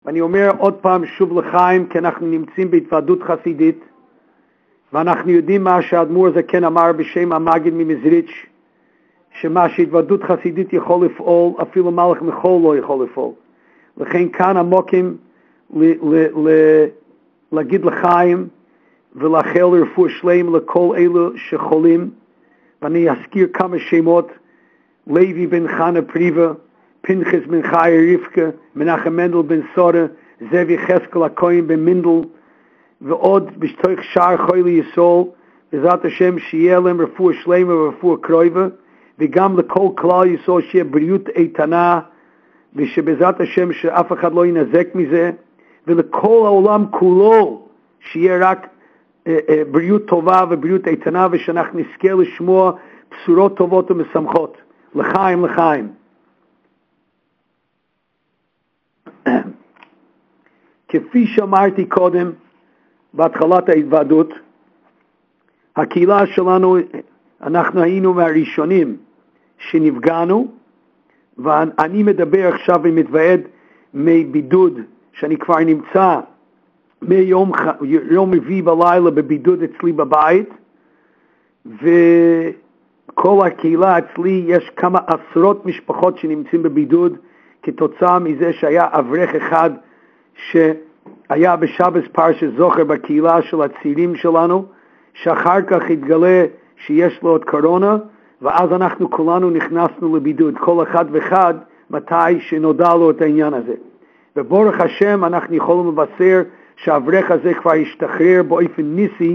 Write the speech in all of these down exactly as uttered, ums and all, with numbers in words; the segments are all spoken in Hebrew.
ואני אומר עוד פעם שוב לחיים, כי אנחנו נמצאים בהתוועדות חסידית, ואנחנו יודעים מה שהאדמו"ר הזה כן אמר בשם המגיד ממזריץ', שמה שהתוועדות חסידית יכול לפעול, אפילו מלך מחול לא יכול לפעול. לכן כאן המוקים ל- ל- ל- להגיד לחיים ולאחל לרפואה שלמה לכל אלו שחולים, ואני אזכיר כמה שמות: לוי בן חנה פריבה, פנחס בן חי רבקה, מנחם מנדל בן סודה, זאב יחזקאל הכהן בן מנדל, ועוד בשתוך שאר חולי ישראל, בעזרת השם שיהיה להם רפואה שלמה ורפואה קרובה, וגם לכל כלל ישראל שיהיה בריאות איתנה, ושבעזרת השם שאף אחד לא ינזק מזה, ולכל העולם כולו שיהיה רק אה, אה, בריאות טובה ובריאות איתנה, ושאנחנו נזכה לשמוע בשורות טובות ומשמחות. לחיים, לחיים. כפי שאמרתי קודם, בהתחלת ההתוועדות, הקהילה שלנו, אנחנו היינו מהראשונים שנפגענו, ואני מדבר עכשיו ומתוועד מבידוד, שאני כבר נמצא מיום יום רביעי בלילה בבידוד אצלי בבית, וכל הקהילה אצלי יש כמה עשרות משפחות שנמצאים בבידוד, כתוצאה מזה שהיה אברך אחד שהיה בשבס פרשת זוכר בקהילה של הצעירים שלנו, שאחר כך התגלה שיש לו את קורונה, ואז אנחנו כולנו נכנסנו לבידוד, כל אחד ואחד מתי שנודע לו את העניין הזה. וברוך השם אנחנו יכולים לבשר שהאברך הזה כבר השתחרר באופן ניסי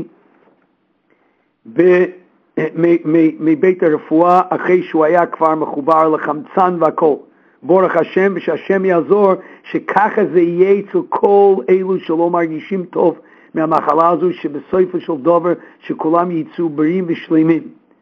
מבית הרפואה, אחרי שהוא היה כבר מחובר לחמצן והכל. ברוך השם, ושהשם יעזור שככה זה יהיה אצל כל אלו שלא מרגישים טוב מהמחלה הזו, שבסופו של דבר שכולם יצאו בריאים ושלמים.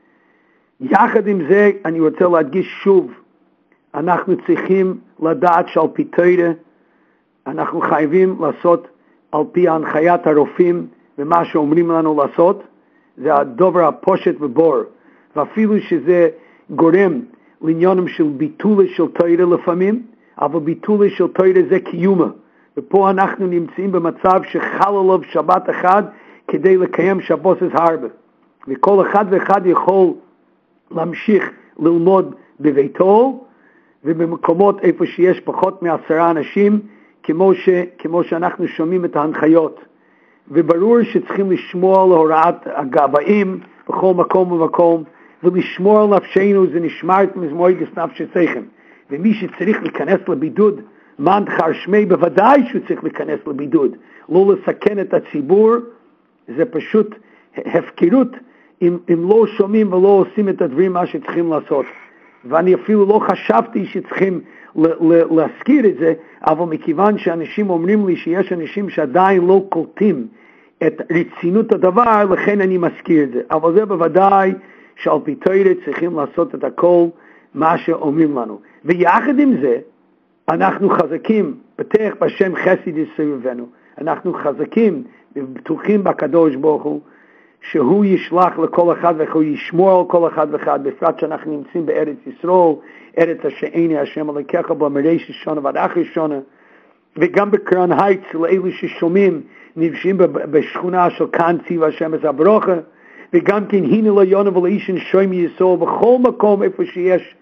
יחד עם זה אני רוצה להדגיש שוב, אנחנו צריכים לדעת שעל פי תורה אנחנו חייבים לעשות על פי הנחיית הרופאים, ומה שאומרים לנו לעשות זה הדובר הפושט ובור, ואפילו שזה גורם לעניינם של ביטול של תורה לפעמים, אבל ביטול של תורה זה קיומה, ופה אנחנו נמצאים במצב שחל עליו שבת אחד כדי לקיים שבוסס הרבה, וכל אחד ואחד יכול להמשיך ללמוד בביתו ובמקומות איפה שיש פחות מעשרה אנשים, כמו, ש, כמו שאנחנו שומעים את ההנחיות. וברור שצריכים לשמור על הוראת הגבאים בכל מקום ומקום, ולשמור על נפשנו, זה נשמרת מזמוידס נפשתכם. ומי שצריך להיכנס לבידוד, מן חרשמי, בוודאי שהוא צריך להיכנס לבידוד. לא לסכן את הציבור, זה פשוט הפקרות, אם, אם לא שומעים ולא עושים את הדברים מה שצריכים לעשות. ואני אפילו לא חשבתי שצריכים ל- ל- להזכיר את זה, אבל מכיוון שאנשים אומרים לי שיש אנשים שעדיין לא קולטים את רצינות הדבר, לכן אני מזכיר את זה. אבל זה בוודאי שעל פי תורה צריכים לעשות את הכל מה שאומרים לנו. ויחד עם זה, אנחנו חזקים, פתח בשם חסד יסובבנו. אנחנו חזקים ובטוחים בקדוש ברוך הוא, שהוא ישלח לכל אחד והוא ישמור על כל אחד ואחד, בפרט שאנחנו נמצאים בארץ ישראל, ארץ אשר עיני השם אלוקיך בו מראשית שנה ועד אחרית שנה, וגם בקרן הייץ לאלו ששומעים נפגשים בשכונה של כאן ציווה השם את הברוכה, וגם כן הנה לא יונה ולאישן שומי ישראל בכל מקום איפה שיש,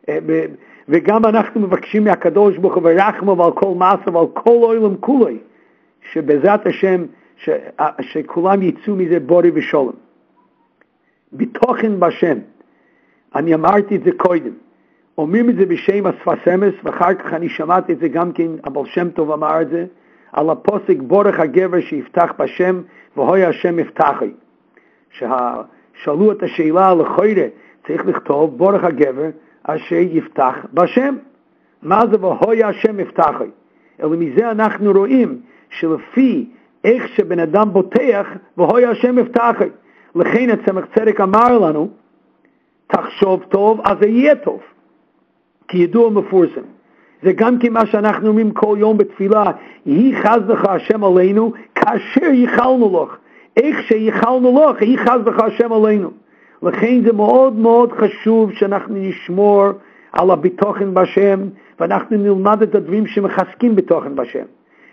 וגם אנחנו מבקשים מהקדוש ברוך הוא ורחמו ועל כל מעשה ועל כל עולם כולו, שבעזרת השם ש... שכולם יצאו מזה בורי ושולם. בתוכן בשם, אני אמרתי את זה קודם, אומרים את זה בשם השפת אמס, ואחר כך אני שמעתי את זה גם כן, אבל שם טוב אמר את זה, על הפוסק בורך הגבר שיפתח בשם, והוי השם יפתחי. ששאלו את השאלה לחוירה, צריך לכתוב בורך הגבר אשר יפתח בשם. מה זה והוי השם יפתחי? אלא מזה אנחנו רואים שלפי איך שבן אדם בוטח, והוי השם יפתחי. לכן הצמח צדק אמר לנו, תחשוב טוב, אז זה יהיה טוב. כי ידוע מפורסם. זה גם כי מה שאנחנו אומרים כל יום בתפילה, יהי חס לך השם עלינו, כאשר ייחלנו לך. איך שייחלנו לך, יהי חס לך השם עלינו. לכן זה מאוד מאוד חשוב שאנחנו נשמור על הביטוחן בשם, ואנחנו נלמד את הדברים שמחזקים ביטוחן בשם.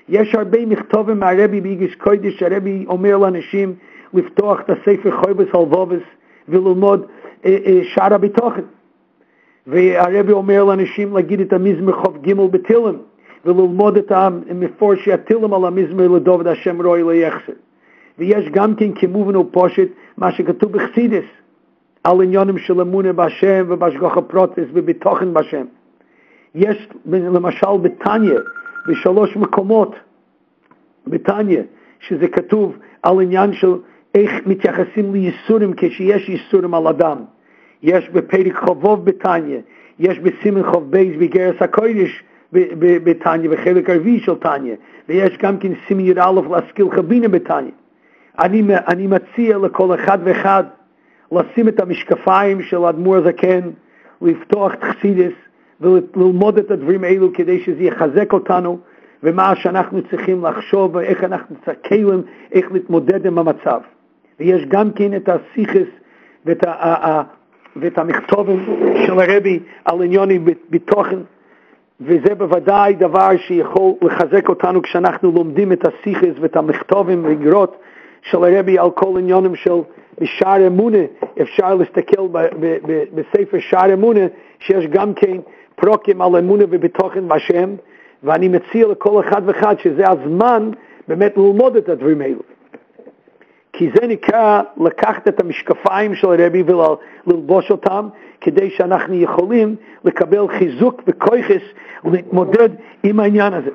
יש הרבה מכתובים מהרבי באיגש קודש, הרבי אומר לאנשים לפתוח את הספר חויבס הלבובס וללמוד אה, אה, שער הביטוחן. והרבי אומר לאנשים להגיד את המזמר חוב ג' בתילם, וללמוד את המפורשי התילם על המזמר לדוד השם רואי לא יחסר. ויש גם כן כמובן ופושט מה שכתוב בחסידס, על עניונים של אמונה בהשם ובהשגחה הפרוטס ובתוכן בהשם. יש למשל בתניא, בשלוש מקומות בתניא, שזה כתוב על עניין של איך מתייחסים לייסורים כשיש ייסורים על אדם. יש בפרק חובוב בתניא, יש בסימן חוב בייס בגרס הקודש בתניא, בחלק הרביעי של תניא, ויש גם כן סימן י"א להשכיל חבינה בתניא. אני, אני מציע לכל אחד ואחד לשים את המשקפיים של האדמו"ר הזקן, לפתוח את חסידס וללמוד את הדברים האלו כדי שזה יחזק אותנו, ומה שאנחנו צריכים לחשוב ואיך אנחנו צריכים, איך להתמודד עם המצב. ויש גם כן את הסיכס ואת, ה, ה, ואת המכתובים של הרבי על עניונים בתוכן, וזה בוודאי דבר שיכול לחזק אותנו כשאנחנו לומדים את הסיכס ואת המכתובים וגרות של הרבי על כל עניונים של בשער אמונה. אפשר להסתכל ב, ב, ב, בספר שער אמונה שיש גם כן פרוקים על אמונה ובתוכן בשם, ואני מציע לכל אחד ואחד שזה הזמן באמת ללמוד את הדברים האלו. כי זה נקרא לקחת את המשקפיים של הרבי וללבוש אותם, כדי שאנחנו יכולים לקבל חיזוק וכויחס ולהתמודד עם העניין הזה.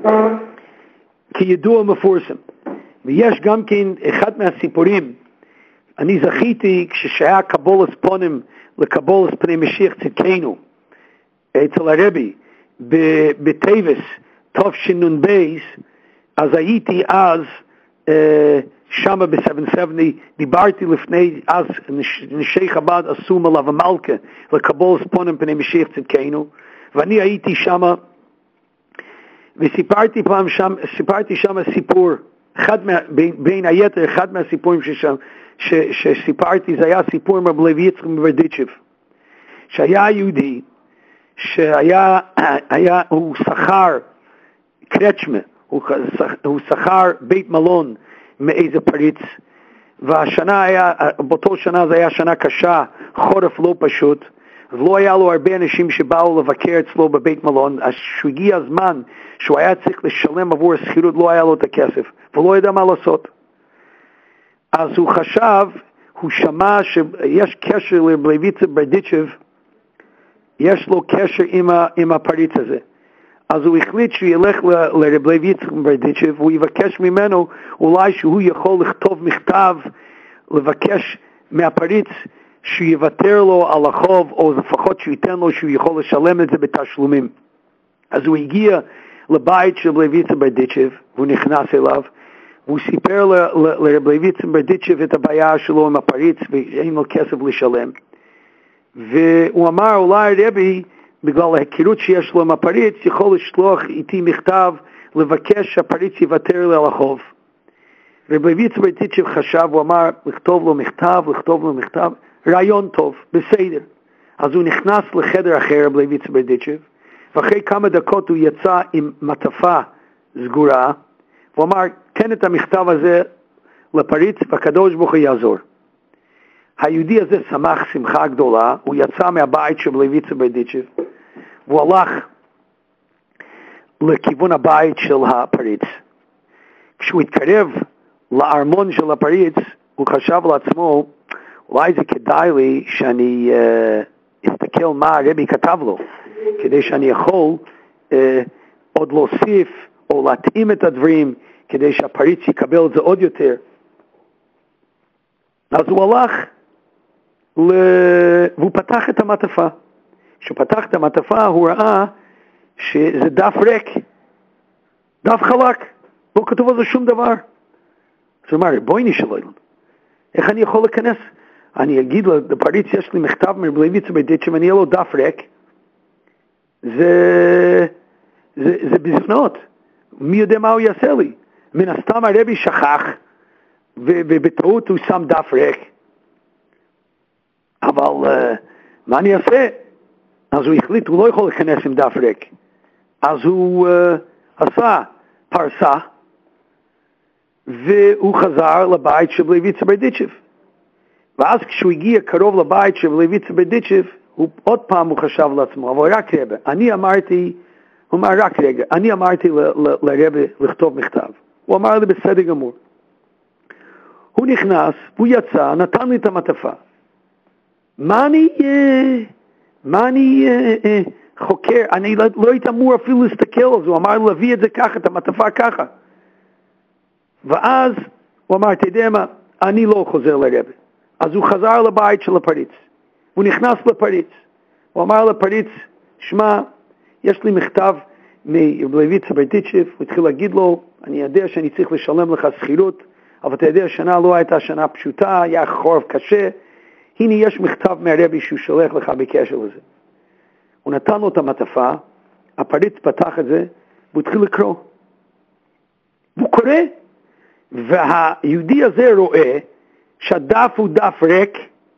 כידוע מפורסם. ויש גם כן אחד מהסיפורים, אני זכיתי כששהיה קבולת פונים לקבולת פני משיח צדקנו, אצל הרבי, בטייבס, טוב שנון בייס, אז הייתי אז שמה ב-שבע שבעים, דיברתי לפני, אז נשי חב"ד עשו מלאב המלכה לקבולת פונים פני משיח צדקנו, ואני הייתי שמה, וסיפרתי פעם שם, סיפרתי שמה סיפור, אחד מה, בין, בין היתר, אחד מהסיפורים ששם, ש, שסיפרתי, זה היה סיפור מרבי יצחק מברדיצ'ב, שהיה יהודי, שהיה, היה, הוא שכר קרצ'מה, הוא, הוא שכר בית מלון מאיזה פריץ, והשנה היה, באותו שנה זה היה שנה קשה, חורף לא פשוט, ולא היה לו הרבה אנשים שבאו לבקר אצלו בבית מלון, אז שהגיע הזמן שהוא היה צריך לשלם עבור השכירות, לא היה לו את הכסף, ולא ידע מה לעשות. אז הוא חשב, הוא שמע שיש קשר לרבי יצחק ברדיצ'ב, יש לו קשר עם, ה, עם הפריץ הזה. אז הוא החליט שהוא ילך לרבי יצחק ברדיצ'ב, והוא יבקש ממנו אולי שהוא יכול לכתוב מכתב, לבקש מהפריץ שהוא יוותר לו על החוב, או לפחות שהוא ייתן לו שהוא יכול לשלם את זה בתשלומים. אז הוא הגיע לבית של רבי יצחק ברדיצ'ב, והוא נכנס אליו, והוא סיפר לרבי יצחק ברדיצ'ב את הבעיה שלו עם הפריץ, ואין לו כסף לשלם. והוא אמר, אולי רבי, בגלל ההכירות שיש לו עם הפריץ, יכול לשלוח איתי מכתב, לבקש שהפריץ יוותר לו על החוב. רבי יצחק ברדיצ'ב חשב, הוא אמר, לכתוב לו מכתב, לכתוב לו מכתב, רעיון טוב, בסדר. אז הוא נכנס לחדר אחר, רבי יצחק ברדיצ'ב, ואחרי כמה דקות הוא יצא עם מטפה סגורה, והוא אמר, תן את המכתב הזה לפריץ, והקדוש ברוך הוא יעזור. היהודי הזה שמח שמחה גדולה, הוא יצא מהבית של רבי יצחק ברדיצ'ב, והוא הלך לכיוון הבית של הפריץ. כשהוא התקרב לארמון של הפריץ, הוא חשב לעצמו, אולי זה כדאי לי שאני uh, אסתכל מה הרבי כתב לו, כדי שאני יכול uh, עוד להוסיף או להתאים את הדברים, כדי שהפריץ יקבל את זה עוד יותר. אז הוא הלך, ל... והוא פתח את המעטפה. כשהוא פתח את המעטפה, הוא ראה שזה דף ריק, דף חלק, לא כתוב על זה שום דבר. אז הוא אמר, בואי נשאלנו, איך אני יכול להיכנס? אני אגיד לפריץ, יש לי מכתב מרבי יצחק ברדיצ'ב, ואני אהיה לו דף ריק. זה, זה, זה בזנות. מי יודע מה הוא יעשה לי? מן הסתם הרבי שכח, ובטעות הוא שם דף ריק. אבל uh, מה אני אעשה? אז הוא החליט, הוא לא יכול להיכנס עם דף ריק. אז הוא uh, עשה פרסה, והוא חזר לבית של לויצה ברדיצ'ב. ואז כשהוא הגיע קרוב לבית של לויצה ברדיצ'ב, הוא עוד פעם הוא חשב לעצמו, אבל רק רבא, אני אמרתי, הוא אמר רק רגע, אני אמרתי לרבא לכתוב מכתב. הוא אמר לי בסדר גמור. הוא נכנס, הוא יצא, נתן לי את המטפה. מה אני, מה אני חוקר? אני לא, לא הייתי אמור אפילו להסתכל על זה. הוא אמר להביא את זה ככה, את המטפה ככה. ואז הוא אמר, אתה יודע מה, אני לא חוזר לרבא. אז הוא חזר לבית של הפריץ. הוא נכנס לפריץ. הוא אמר לפריץ, שמע, יש לי מכתב מלויצה ברדיצ'ב. הוא התחיל להגיד לו, אני יודע שאני צריך לשלם לך שכירות, אבל אתה יודע, השנה לא הייתה שנה פשוטה, היה חורף קשה. הנה יש מכתב מהרבי שהוא שולח לך בקשר לזה. הוא נתן לו את המטפה, הפריץ פתח את זה, והוא התחיל לקרוא. והוא קורא, והיהודי הזה רואה שהדף הוא דף ריק,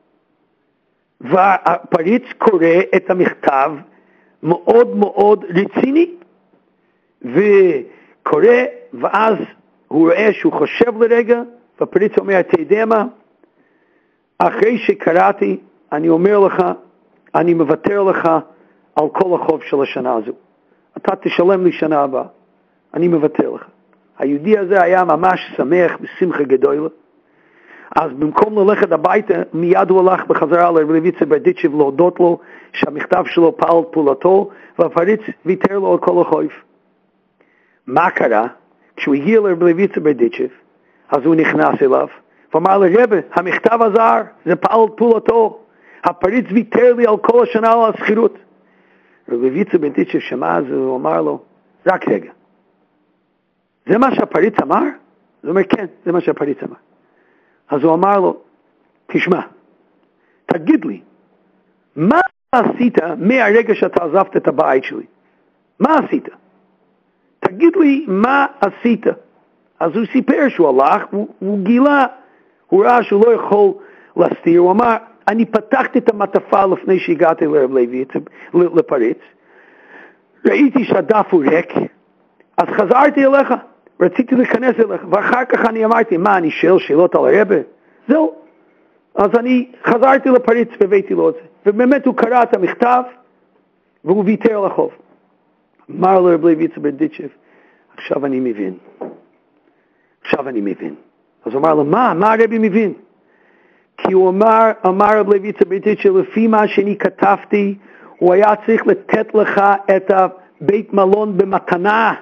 והפריץ קורא את המכתב מאוד מאוד רציני, וקורא, ואז הוא רואה שהוא חושב לרגע, והפריץ אומר, אתה יודע מה? אחרי שקראתי, אני אומר לך, אני מוותר לך על כל החוב של השנה הזו. אתה תשלם לי שנה הבאה. אני מוותר לך. היהודי הזה היה ממש שמח בשמחה גדולה. אז במקום ללכת הביתה, מיד הוא הלך בחזרה ללויצה ברדיצ'ב להודות לו שהמכתב שלו פעל פעולתו, והפריץ ויתר לו על כל החוב. מה קרה? כשהוא הגיע ללויצה ברדיצ'ב, אז הוא נכנס אליו, ואמר לרבא, המכתב עזר, זה פעל פעולתו, הפריץ ויתר לי על כל השנה על השכירות. לויצה ברדיצ'ב שמע אז הוא אמר לו, רק רגע, זה מה שהפריץ אמר? הוא אומר, כן, זה מה שהפריץ אמר. אז הוא אמר לו, תשמע, תגיד לי, מה עשית מהרגע שאתה עזבת את הבית שלי? מה עשית? תגיד לי, מה עשית? אז הוא סיפר שהוא הלך, הוא, הוא גילה, הוא ראה שהוא לא יכול להסתיר, הוא אמר, אני פתחתי את המטפה לפני שהגעתי לרב לוי, לפריץ, ראיתי שהדף הוא ריק, אז חזרתי אליך, רציתי להיכנס אליך, ואחר כך אני אמרתי, מה, אני שואל שאלות על הרבא? זהו. אז אני חזרתי לפריץ והבאתי לו את זה. ובאמת הוא קרא את המכתב, והוא ויתר על החוב. אמר לרב לויצה ברדיצ'ב, עכשיו אני מבין. עכשיו אני מבין. אז הוא אמר לו, מה? מה הרבי מבין? כי הוא אמר, אמר רב לויצה ברדיצ'ב, לפי מה שאני כתבתי, הוא היה צריך לתת לך את הבית מלון במתנה.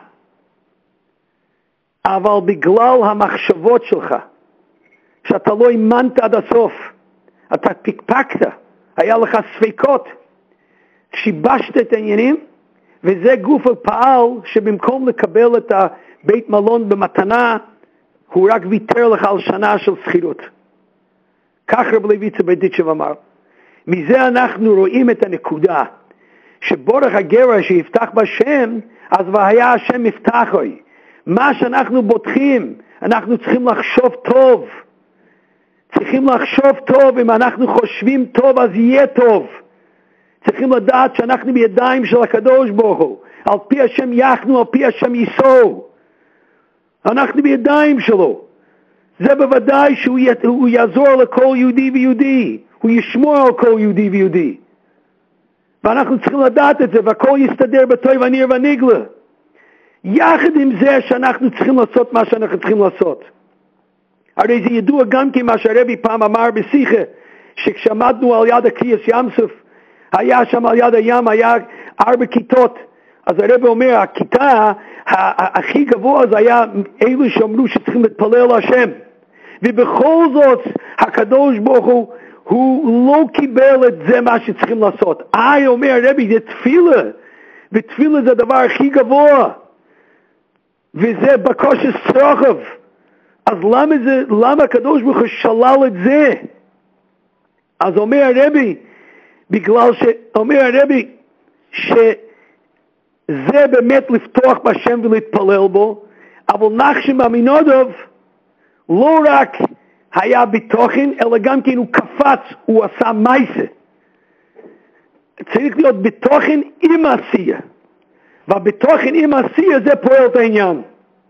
אבל בגלל המחשבות שלך, שאתה לא האמנת עד הסוף, אתה פקפקת, היה לך ספקות, שיבשת את העניינים, וזה גוף הפעל שבמקום לקבל את הבית מלון במתנה, הוא רק ויתר לך על שנה של שכירות. כך רב לויצה ברדיצ'ב אמר. מזה אנחנו רואים את הנקודה, שבורך הגר שיפתח בשם, אז והיה השם יפתחוי. מה שאנחנו בוטחים, אנחנו צריכים לחשוב טוב. צריכים לחשוב טוב, אם אנחנו חושבים טוב אז יהיה טוב. צריכים לדעת שאנחנו בידיים של הקדוש ברוך הוא. על פי השם יחנו, על פי השם ייסעו. אנחנו בידיים שלו. זה בוודאי שהוא יעזור לכל יהודי ויהודי. הוא ישמור על כל יהודי ויהודי. ואנחנו צריכים לדעת את זה, והכל יסתדר בטוב הניר והנגלה. יחד עם זה שאנחנו צריכים לעשות מה שאנחנו צריכים לעשות. הרי זה ידוע גם כי מה שהרבי פעם אמר בשיחה, שכשעמדנו על יד הקריאס ים סוף, היה שם על יד הים, היה ארבע כיתות. אז הרבי אומר, הכיתה הכי גבוה זה היה אלו שאמרו שצריכים להתפלל להשם. ובכל זאת, הקדוש ברוך הוא, הוא לא קיבל את זה מה שצריכים לעשות. אה, אומר הרבי, זה תפילה. ותפילה זה הדבר הכי גבוה. וזה בקושי סרחב. אז למה זה, למה הקדוש ברוך הוא שלל את זה? אז אומר הרבי, בגלל שאומר הרבי, שזה באמת לפתוח בשם ולהתפלל בו, אבל נחשם אמינודוב לא רק היה בתוכן, אלא גם כן הוא קפץ, הוא עשה מייסה. צריך להיות בתוכן עם עשייה. ובתוכן עם עשייה זה פועל את העניין.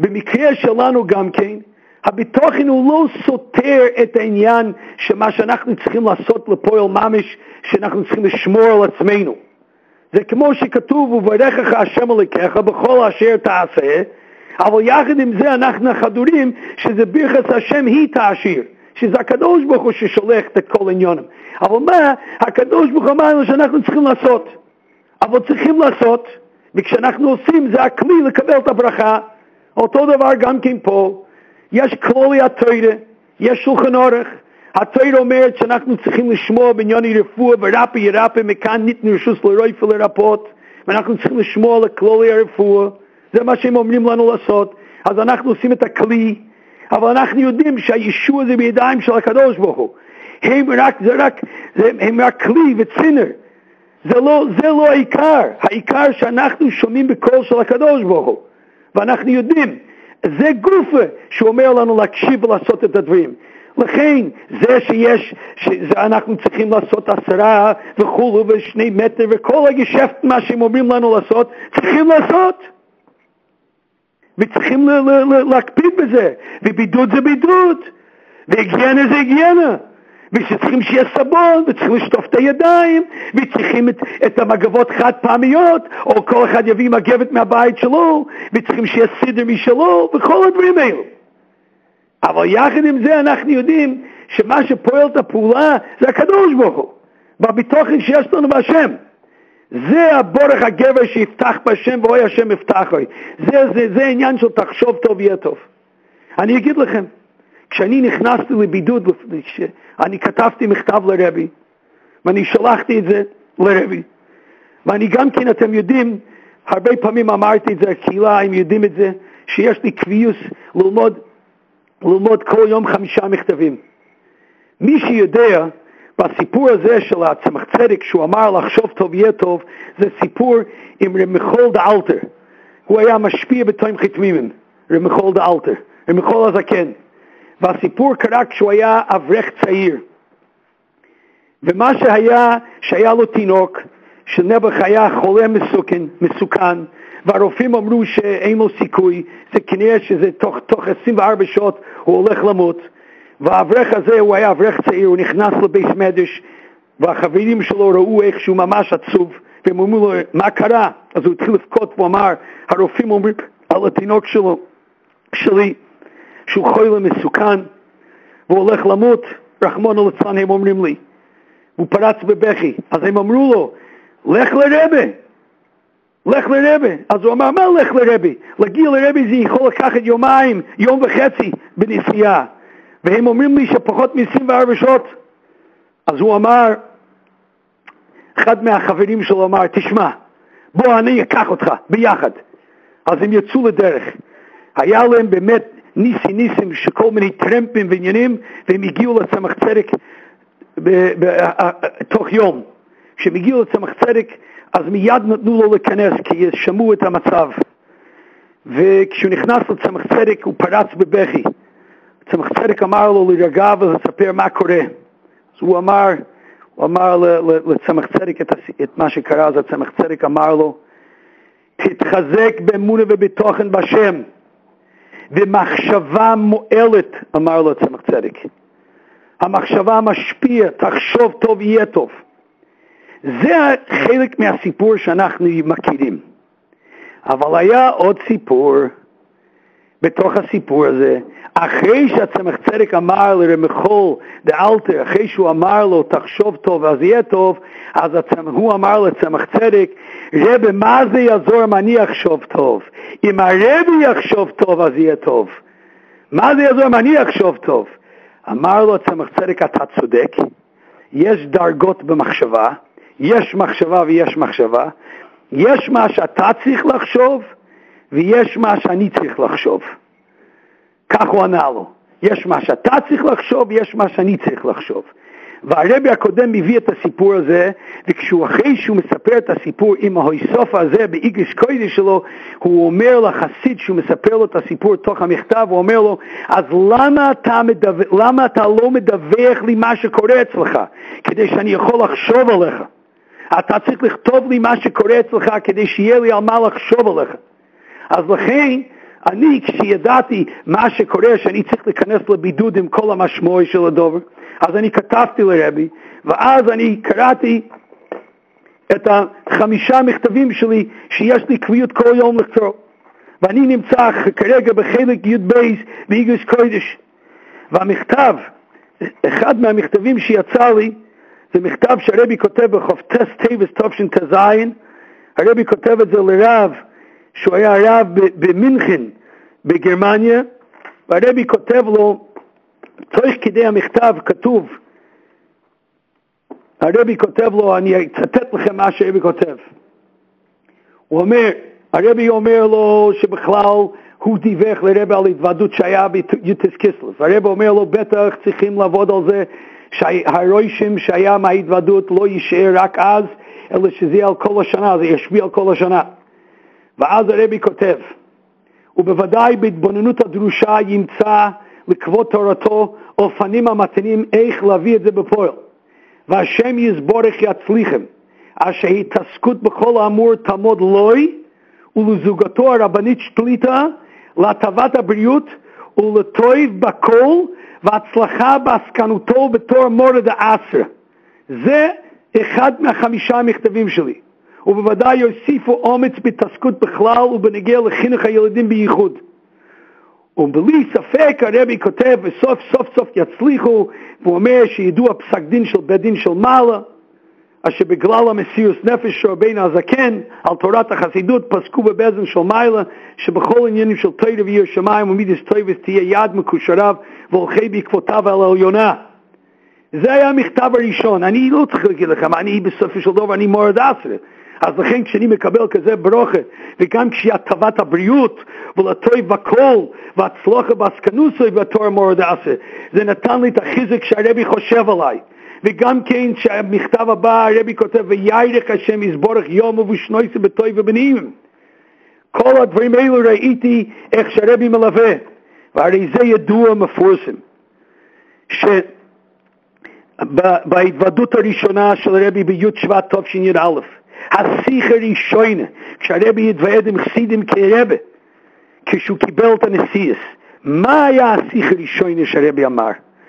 במקרה שלנו גם כן, הביטוחן הוא לא סותר את העניין שמה שאנחנו צריכים לעשות לפועל ממש, שאנחנו צריכים לשמור על עצמנו. זה כמו שכתוב, וברכך השם אלוקיך בכל אשר תעשה, אבל יחד עם זה אנחנו חדורים שזה ברכת השם היא תעשיר, שזה הקדוש ברוך הוא ששולח את כל עניונים. אבל מה? הקדוש ברוך הוא אמר לנו שאנחנו צריכים לעשות. אבל צריכים לעשות, וכשאנחנו עושים זה הכלי לקבל את הברכה. אותו דבר גם כן פה. יש כללי התורה, יש שולחן אורך. התורה אומרת שאנחנו צריכים לשמוע בענייני רפואה, ורפא ירפא, מכאן ניתן רשוס לרופא ולרפאות, ואנחנו צריכים לשמוע על כללי הרפואה. זה מה שהם אומרים לנו לעשות. אז אנחנו עושים את הכלי, אבל אנחנו יודעים שהישוע זה בידיים של הקדוש ברוך הוא. הם רק, זה רק, זה, הם רק כלי וצינר. זה לא, זה לא העיקר. העיקר שאנחנו שומעים בקול של הקדוש ברוך הוא. ואנחנו יודעים, זה גופה שאומר לנו להקשיב ולעשות את הדברים. לכן, זה שיש, שאנחנו צריכים לעשות עשרה וכולו ושני מטר וכל הגשפט מה שהם אומרים לנו לעשות, צריכים לעשות. וצריכים ל- ל- ל- להקפיד בזה. ובידוד זה בידוד. והגיינה זה הגיינה. ושצריכים שיהיה סבון, וצריכים לשטוף את הידיים, וצריכים את, את המגבות חד פעמיות, או כל אחד יביא מגבת מהבית שלו, וצריכים שיהיה סדר משלו, וכל הדברים האלו. אבל יחד עם זה אנחנו יודעים שמה שפועל את הפעולה זה הקדוש ברוך הוא. בביטוחן שיש לנו בהשם. זה הבורך הגבר שיפתח בהשם ואוי השם יפתח אוי. זה, זה, זה עניין של תחשוב טוב יהיה טוב. אני אגיד לכם, כשאני נכנסתי לבידוד, אני כתבתי מכתב לרבי, ואני שלחתי את זה לרבי. ואני גם כן, אתם יודעים, הרבה פעמים אמרתי את זה, הקהילה, הם יודעים את זה, שיש לי קביעות ללמוד, ללמוד כל יום חמישה מכתבים. מי שיודע, בסיפור הזה של הצמח צדק, שהוא אמר לחשוב טוב יהיה טוב, זה סיפור עם רמיכול דאלתר. הוא היה משפיע בתוים חתמימים, רמיכול דאלתר, רמיכול הזקן. והסיפור קרה כשהוא היה אברך צעיר. ומה שהיה, שהיה לו תינוק, שנבח היה חולה מסוכן, מסוכן, והרופאים אמרו שאין לו סיכוי, זה כנראה שזה תוך, תוך עשרים וארבע שעות הוא הולך למות. והאברך הזה, הוא היה אברך צעיר, הוא נכנס לבית מדרש, והחברים שלו ראו איך שהוא ממש עצוב, והם אמרו לו, מה קרה? אז הוא התחיל לבכות ואמר, הרופאים אומרים על התינוק שלו, שלי, שהוא חולה מסוכן, והוא הולך למות, רחמנא ליצלן הם אומרים לי. הוא פרץ בבכי, אז הם אמרו לו, לך לרבי, לך לרבי. אז הוא אמר, מה לך לרבי? להגיע לרבי זה יכול לקחת יומיים, יום וחצי בנסיעה. והם אומרים לי שפחות מ-עשרים וארבע שעות. אז הוא אמר, אחד מהחברים שלו אמר, תשמע, בוא אני אקח אותך ביחד. אז הם יצאו לדרך. היה להם באמת ניסי ניסים שכל מיני טרמפים ועניינים, והם הגיעו לצמח צדק תוך יום. כשהם הגיעו לצמח צדק, אז מיד נתנו לו להיכנס, כי שמעו את המצב. וכשהוא נכנס לצמח צדק, הוא פרץ בבכי. צמח צדק אמר לו להירגע ולספר מה קורה. אז הוא אמר, הוא אמר לצמח צדק את, את מה שקרה, אז הצמח צדק אמר לו, תתחזק באמונה ובתוכן בשם, ומחשבה מועלת, אמר לו צמח צדק. המחשבה משפיע, תחשוב טוב יהיה טוב. זה חלק מהסיפור שאנחנו מכירים. אבל היה עוד סיפור, בתוך הסיפור הזה, אחרי שהצמח צדק אמר לרמיכול דאלתר, אחרי שהוא אמר לו תחשוב טוב אז יהיה טוב, אז הוא אמר לצמח צדק, רבי, מה זה יעזור אם אני אחשוב טוב? אם הרבי יחשוב טוב אז יהיה טוב. מה זה יעזור אם אני אחשוב טוב? אמר לו הצמח צדק, אתה צודק, יש דרגות במחשבה, יש מחשבה ויש מחשבה, יש מה שאתה צריך לחשוב ויש מה שאני צריך לחשוב. כך הוא ענה לו, יש מה שאתה צריך לחשוב ויש מה שאני צריך לחשוב. והרבי הקודם מביא את הסיפור הזה, וכשהוא אחרי שהוא מספר את הסיפור עם ההיסוף הזה באיגש קודש שלו, הוא אומר לחסיד שהוא מספר לו את הסיפור תוך המכתב, הוא אומר לו, אז למה אתה, מדו... למה אתה לא מדווח לי מה שקורה אצלך, כדי שאני יכול לחשוב עליך? אתה צריך לכתוב לי מה שקורה אצלך, כדי שיהיה לי על מה לחשוב עליך. אז לכן, אני, כשידעתי מה שקורה, שאני צריך להיכנס לבידוד עם כל המשמעות של הדובר, אז אני כתבתי לרבי, ואז אני קראתי את החמישה מכתבים שלי, שיש לי קביעות כל יום לקרוא. ואני נמצא כרגע בחלק י' בייס באיגרס קודש. והמכתב, אחד מהמכתבים שיצא לי, זה מכתב שהרבי כותב בחופטס טייבס תופשן תזיין. הרבי כותב את זה לרב, שהוא היה רב במינכן, בגרמניה, והרבי כותב לו, תוך כדי המכתב כתוב, הרבי כותב לו, אני אצטט לכם מה שהרבי כותב. הוא אומר, הרבי אומר לו שבכלל הוא דיווח לרבי על התוועדות שהיה ביוטס קיסלב. הרבי אומר לו, בטח צריכים לעבוד על זה, שהרושם שהיה מההתוועדות לא יישאר רק אז, אלא שזה יהיה על כל השנה, זה ישפיע על כל השנה. ואז הרבי כותב, ובוודאי בהתבוננות הדרושה ימצא לכבוד תורתו אופנים המתאימים איך להביא את זה בפועל. והשם יסבורך יצליחם, אשר התעסקות בכל האמור תעמוד לוי, ולזוגתו הרבנית שליטה, להטבת הבריאות, ולטוב בכל, והצלחה בהסכנותו בתור מורד העשר. זה אחד מהחמישה המכתבים שלי. ובוודאי יוסיפו אומץ בהתעסקות בכלל, ובנגיע לחינוך הילדים בייחוד. ובלי ספק הרבי כותב, וסוף סוף סוף יצליחו, והוא אומר שידוע פסק דין של בית דין של מעלה, אשר בגלל המסירות נפש של רבינו הזקן, על תורת החסידות פסקו בבית דין של מעלה, שבכל עניינים של תורה ויראת שמיים ומידס טובות תהיה יד מקושריו, והולכי בעקבותיו על העליונה. זה היה המכתב הראשון. אני לא צריך להגיד לכם, אני בסופו של דבר, אני מורד עשרה. אז לכן כשאני מקבל כזה ברוכה, וגם כשהטבת הבריאות, ולטוב בכל, והצלחה בהסכנוסוי בתור מורד עשרה, זה נתן לי את החיזק שהרבי חושב עליי. וגם כן שהמכתב הבא הרבי כותב, וירח השם יסבורך יום ובשנויסה בטוב ובנעים. כל הדברים האלו ראיתי איך שהרבי מלווה, והרי זה ידוע מפורסם, שבהתוועדות הראשונה של הרבי בי' שבט תש"א, השיח הראשון, כשהרבי התוועד עם חסידים כרבי, כשהוא קיבל את הנשיאס, מה היה השיח הראשון שהרבי אמר?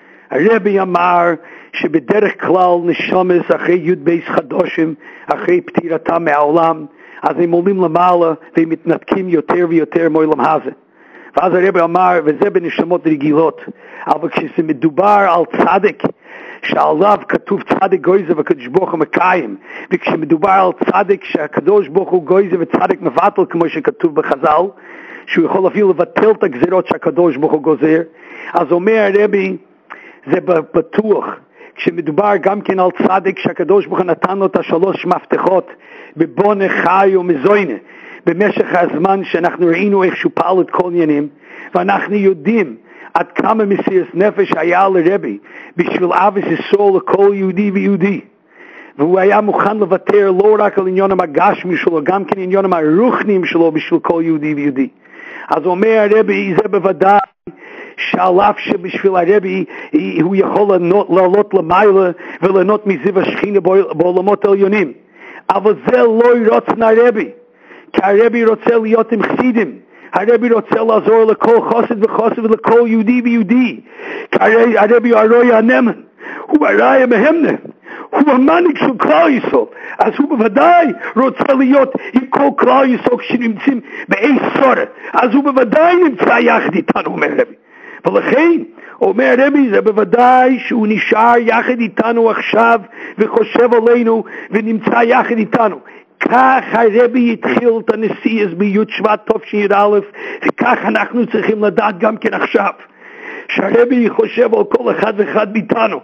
הרבי אמר שבדרך כלל נשמס אחרי י' בייס חדושים, אחרי פטירתם מהעולם, אז הם עולים למעלה והם מתנתקים יותר ויותר מעולם הזה. ואז הרבי אמר, וזה בנשמות רגילות, אבל כשזה מדובר על צדק, שעליו כתוב צדק גויזה והקדוש ברוך הוא מקיים, וכשמדובר על צדק שהקדוש ברוך הוא גויזה וצדק מבטל, כמו שכתוב בחז"ל, שהוא יכול אפילו לבטל את הגזירות שהקדוש ברוך הוא גוזר, אז אומר הרבי, זה בטוח, כשמדובר גם כן על צדק שהקדוש ברוך הוא נתן לו את השלוש מפתחות, בבונה חי ומזוינה, במשך הזמן שאנחנו ראינו איך שהוא פעל את כל עניינים, ואנחנו יודעים עד כמה מסירות נפש היה לרבי בשביל אהבת ישראל לכל יהודי ויהודי, והוא היה מוכן לוותר לא רק על עניינם הגשמי שלו, גם כן עניינם הרוחניים שלו בשביל כל יהודי ויהודי. אז אומר הרבי, זה בוודאי שעל אף שבשביל הרבי הוא יכול לעלות למעלה וליהנות מזיו השכינה בעולמות העליונים, אבל זה לא רצון הרבי, כי הרבי רוצה להיות עם חסידים, הרבי רוצה לעזור לכל חוסד וחוסד ולכל יהודי ויהודי, כי הרבי הוא הרוי הנאמן, הוא הרעי המהמנה, הוא המנהיג של כלל ישראל, אז הוא בוודאי רוצה להיות עם כל כלל ישראל כשנמצאים באי סורת, אז הוא בוודאי נמצא יחד איתנו, אומר הרבי. ולכן, אומר הרבי, זה בוודאי שהוא נשאר יחד איתנו עכשיו וחושב עלינו ונמצא יחד איתנו. כך הרבי התחיל את הנשיאס בי' שבט תש"א, וכך אנחנו צריכים לדעת גם כן עכשיו, שהרבי חושב על כל אחד ואחד מאיתנו,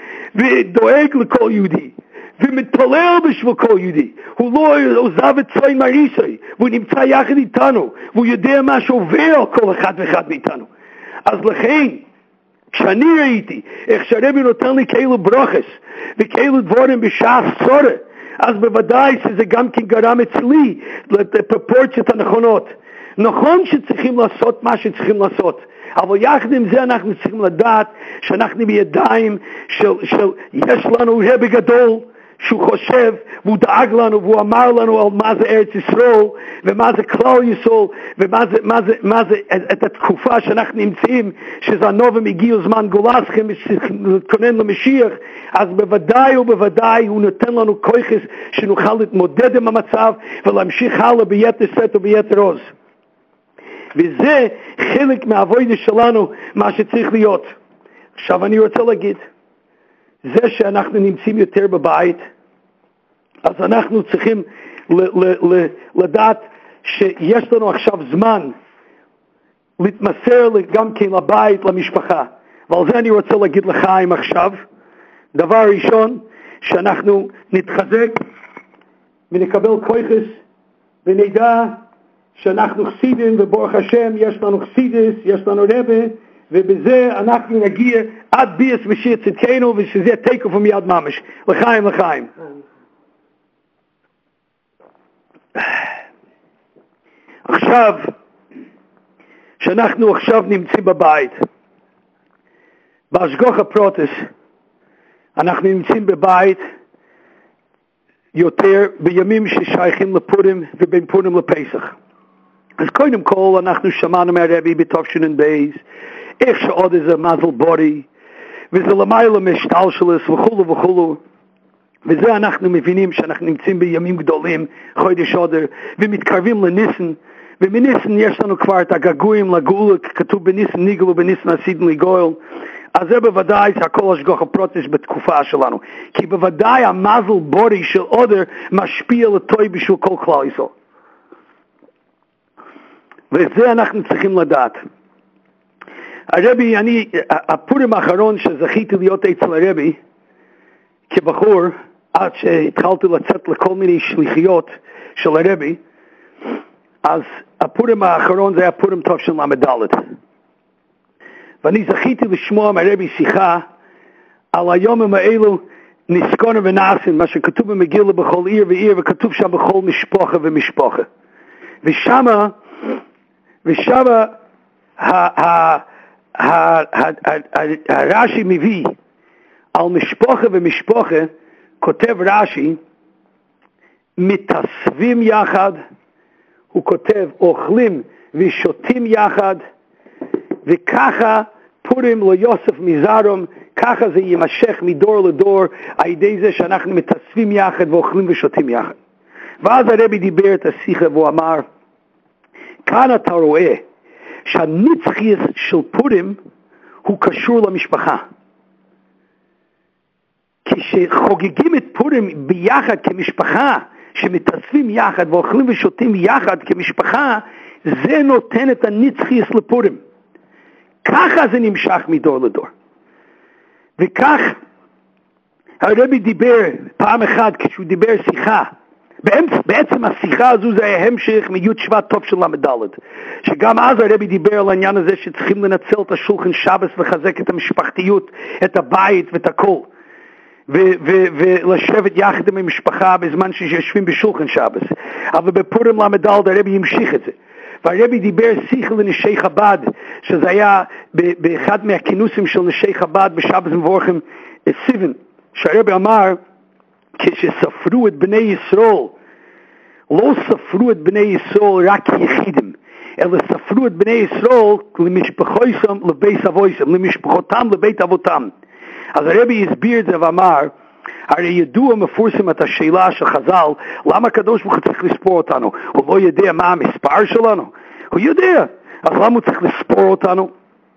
ודואג לכל יהודי, ומתפלל בשביל כל יהודי. הוא לא עוזב את ציין מריסוי, והוא נמצא יחד איתנו, והוא יודע מה שעובר על כל אחד ואחד מאיתנו. אז לכן, כשאני ראיתי איך שהרבי נותן לי כאלו ברוכס, וכאלו דבורים בשעה סורה, אז בוודאי שזה גם כן גרם אצלי לפרופורציות הנכונות. נכון שצריכים לעשות מה שצריכים לעשות, אבל יחד עם זה אנחנו צריכים לדעת שאנחנו בידיים של, של יש לנו רבי גדול, שהוא חושב, והוא דאג לנו, והוא אמר לנו על מה זה ארץ ישראל, ומה זה כלל ישראל, ומה זה, מה זה, מה זה, את התקופה שאנחנו נמצאים, שזה הנובם הגיעו זמן גולסכם, להתכונן למשיח, אז בוודאי ובוודאי הוא נותן לנו כוחס, שנוכל להתמודד עם המצב, ולהמשיך הלאה ביתר שאת וביתר עוז. וזה חלק מהעבודה שלנו, מה שצריך להיות. עכשיו אני רוצה להגיד, זה שאנחנו נמצאים יותר בבית, אז אנחנו צריכים ל- ל- ל- לדעת שיש לנו עכשיו זמן להתמסר גם כן לבית, למשפחה. ועל זה אני רוצה להגיד לחיים עכשיו, דבר ראשון, שאנחנו נתחזק ונקבל כוחס ונדע שאנחנו חסידים, וברוך השם יש לנו חסידס, יש לנו רבה, ובזה אנחנו נגיע עד ביס משיח צדקנו, ושזה תקף ומיד ממש. לחיים, לחיים. עכשיו, שאנחנו עכשיו נמצאים בבית, בהשגוח הפרוטס, אנחנו נמצאים בבית יותר בימים ששייכים לפורים ובין פורים לפסח. אז קודם כל אנחנו שמענו מהרבי בתופשין בייס, איך שעוד איזה מזל בורי, וזה למעלה משתלשלס וכולו וכולו, וזה אנחנו מבינים שאנחנו נמצאים בימים גדולים, חודש אדר, ומתקרבים לניסן, ומניסן יש לנו כבר את הגעגועים לגאולה, כתוב בניסן ניגלו, בניסן עשידן לגואל, אז זה בוודאי זה הכל השגוח הפרוטס בתקופה שלנו, כי בוודאי המזל בורי של אדר משפיע לטוי בשביל כל כלל ישראל. וזה אנחנו צריכים לדעת. הרבי, אני, הפורים האחרון שזכיתי להיות אצל הרבי, כבחור, עד שהתחלתי לצאת לכל מיני שליחיות של הרבי, אז הפורים האחרון זה היה פורים טוב של למדלת. ואני זכיתי לשמוע מהרבי שיחה על היומים האלו נסקונה ונעשין, מה שכתוב במגילה בכל עיר ועיר, וכתוב שם בכל משפחה ומשפחה. ושמה, ושמה, הרש"י מביא על משפחה ומשפחה, כותב רש"י, מתאספים יחד, הוא כותב אוכלים ושותים יחד, וככה פורים ליוסף מזרום, ככה זה יימשך מדור לדור, על ידי זה שאנחנו מתאספים יחד ואוכלים ושותים יחד. ואז הרבי דיבר את השיחה והוא אמר, כאן אתה רואה שהנצחיות של פורים הוא קשור למשפחה. כשחוגגים את פורים ביחד כמשפחה, שמתאספים יחד ואוכלים ושותים יחד כמשפחה, זה נותן את הנצחיות לפורים. ככה זה נמשך מדור לדור. וכך הרבי דיבר פעם אחת כשהוא דיבר שיחה, בעצם השיחה הזו זה היה המשך מי"ד שבט טוב של למדלת, שגם אז הרבי דיבר על העניין הזה שצריכים לנצל את השולחן שבס וחזק את המשפחתיות, את הבית ואת הכל, ו- ו- ולשבת יחד עם המשפחה בזמן שיושבים בשולחן שבס. אבל בפורים למדלת הרבי ימשיך את זה, והרבי דיבר שיחה לנשי חב"ד, שזה היה באחד מהכינוסים של נשי חב"ד בשבס מבורכים סיבן, שהרבי אמר, כשספרו את בני ישראל, לא ספרו את בני ישראל רק יחידים, אלא ספרו את בני ישראל למשפחותם לבית אבותם, למשפחותם לבית אבותם. אז הרבי הסביר את זה ואמר, הרי ידוע מפורסם את השאלה של חז"ל, למה הקדוש ברוך הוא צריך לספור אותנו? הוא לא יודע מה המספר שלנו? הוא יודע, אז למה הוא צריך לספור אותנו?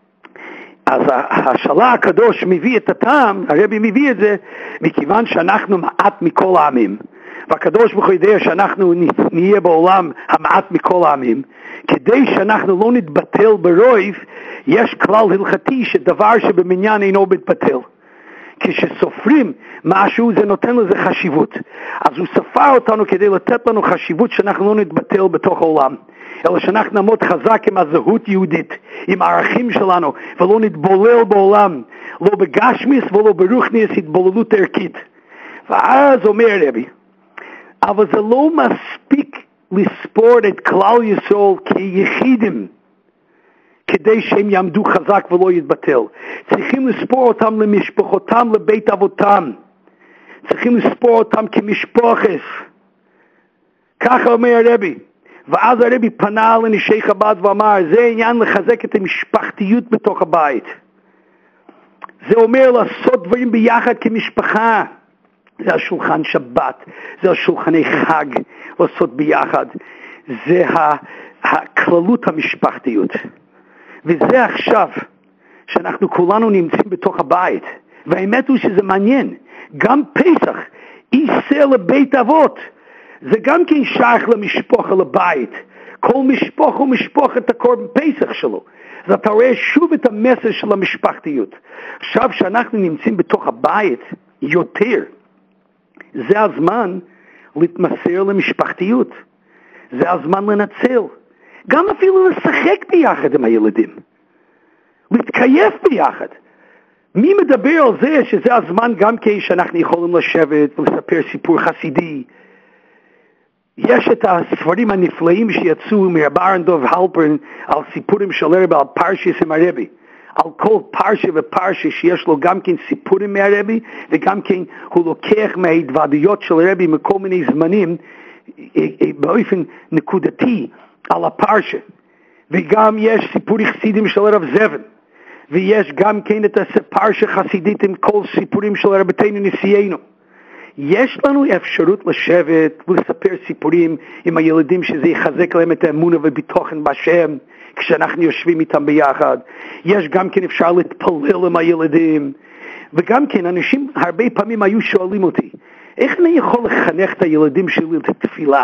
אז השאלה הקדוש מביא את הטעם, הרבי מביא את זה, מכיוון שאנחנו מעט מכל העמים, והקדוש ברוך הוא יודע שאנחנו נהיה בעולם המעט מכל העמים, כדי שאנחנו לא נתבטל ברוב, יש כלל הלכתי שדבר שבמניין אינו מתבטל. כשסופרים משהו זה נותן לזה חשיבות, אז הוא ספר אותנו כדי לתת לנו חשיבות שאנחנו לא נתבטל בתוך העולם, אלא שאנחנו נעמוד חזק עם הזהות יהודית, עם הערכים שלנו, ולא נתבולל בעולם, לא בגשמיס ולא ברוחניס, התבוללות ערכית. ואז אומר רבי, אבל זה לא מספיק לספור את כלל ישראל כיחידים, כדי שהם יעמדו חזק ולא יתבטל. צריכים לספור אותם למשפחותם, לבית אבותם. צריכים לספור אותם כמשפוחס. ככה אומר הרבי. ואז הרבי פנה לנשי חב"ד ואמר, זה עניין לחזק את המשפחתיות בתוך הבית. זה אומר לעשות דברים ביחד כמשפחה. זה השולחן שבת, זה השולחני חג, לעשות ביחד. זה הכללות המשפחתיות. וזה עכשיו שאנחנו כולנו נמצאים בתוך הבית. והאמת הוא שזה מעניין. גם פסח, ייסע לבית אבות. זה גם כן שייך למשפחה לבית. כל משפחה ומשפחה את הקורבן פסח שלו. אז אתה רואה שוב את המסר של המשפחתיות. עכשיו שאנחנו נמצאים בתוך הבית יותר, זה הזמן להתמסר למשפחתיות. זה הזמן לנצל. גם אפילו לשחק ביחד עם הילדים. להתקייף ביחד. מי מדבר על זה שזה הזמן גם כן שאנחנו יכולים לשבת ולספר סיפור חסידי? יש את הספרים הנפלאים שיצאו מרב ארנדוב הלפרן על סיפורים של הרבי, על פרשס עם הרבי. על כל פרשה ופרשה שיש לו גם כן סיפורים מהרבי, וגם כן הוא לוקח מההתוועדויות של הרבי מכל מיני זמנים, באופן נקודתי על הפרשה. וגם יש סיפורי חסידים של הרב זבן. ויש גם כן את הפרשה חסידית עם כל סיפורים של רבותינו נשיאנו. יש לנו אפשרות לשבת ולספר סיפורים עם הילדים שזה יחזק להם את האמונה וביטוחן בהשם כשאנחנו יושבים איתם ביחד. יש גם כן אפשר להתפלל עם הילדים. וגם כן אנשים הרבה פעמים היו שואלים אותי, איך אני יכול לחנך את הילדים שלי לתפילה?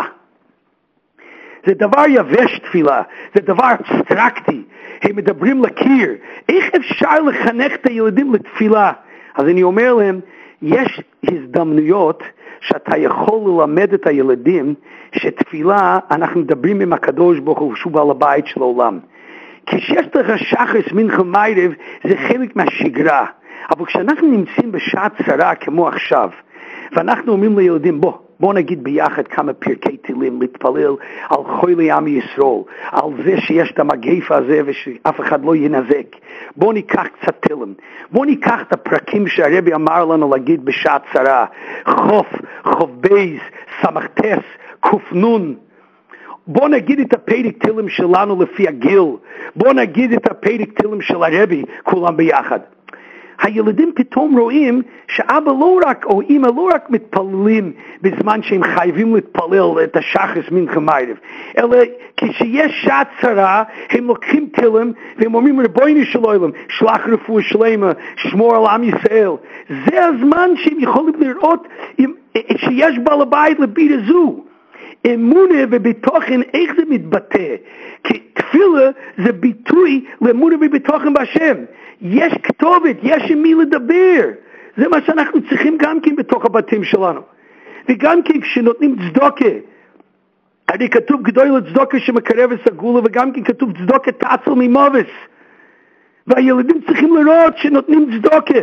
זה דבר יבש תפילה, זה דבר אבסטרקטי, הם מדברים לקיר, איך אפשר לחנך את הילדים לתפילה? אז אני אומר להם, יש הזדמנויות שאתה יכול ללמד את הילדים שתפילה, אנחנו מדברים עם הקדוש ברוך הוא שהוא בעל הבית של העולם. כשיש לך שחס מנחה מערב זה חלק מהשגרה, אבל כשאנחנו נמצאים בשעה צרה כמו עכשיו, ואנחנו אומרים לילדים, בוא, בוא נגיד ביחד כמה פרקי תהילים, להתפלל על חולי עם ישראל, על זה שיש את המגף הזה ושאף אחד לא ינזק. בוא ניקח קצת תהילים. בוא ניקח את הפרקים שהרבי אמר לנו להגיד בשעה צרה. חוף, חוף בייז, סמכתס, קופנון. בוא נגיד את הפרק תהילים שלנו לפי הגיל. בוא נגיד את הפרק תהילים של הרבי, כולם ביחד. הילדים פתאום רואים שאבא לא רק, או אמא לא רק מתפללים בזמן שהם חייבים להתפלל את השחס מנחה מערב, אלא כשיש שעה צרה, הם לוקחים תהילים והם אומרים ריבונו של עולם, שלח רפואה שלמה, שמור על עם ישראל. זה הזמן שהם יכולים לראות שיש בעל הבית לבית הזו. אמונה ובתוכן, איך זה מתבטא? כי תפילה זה ביטוי לאמונה ובתוכן בהשם. יש כתובת, יש עם מי לדבר. זה מה שאנחנו צריכים גם כן בתוך הבתים שלנו. וגם כן כשנותנים צדוקה, הרי כתוב גדול לצדוקה שמקרב את הסגולה, וגם כן כתוב צדוקה תעצל ממובס. והילדים צריכים לראות שנותנים צדוקה.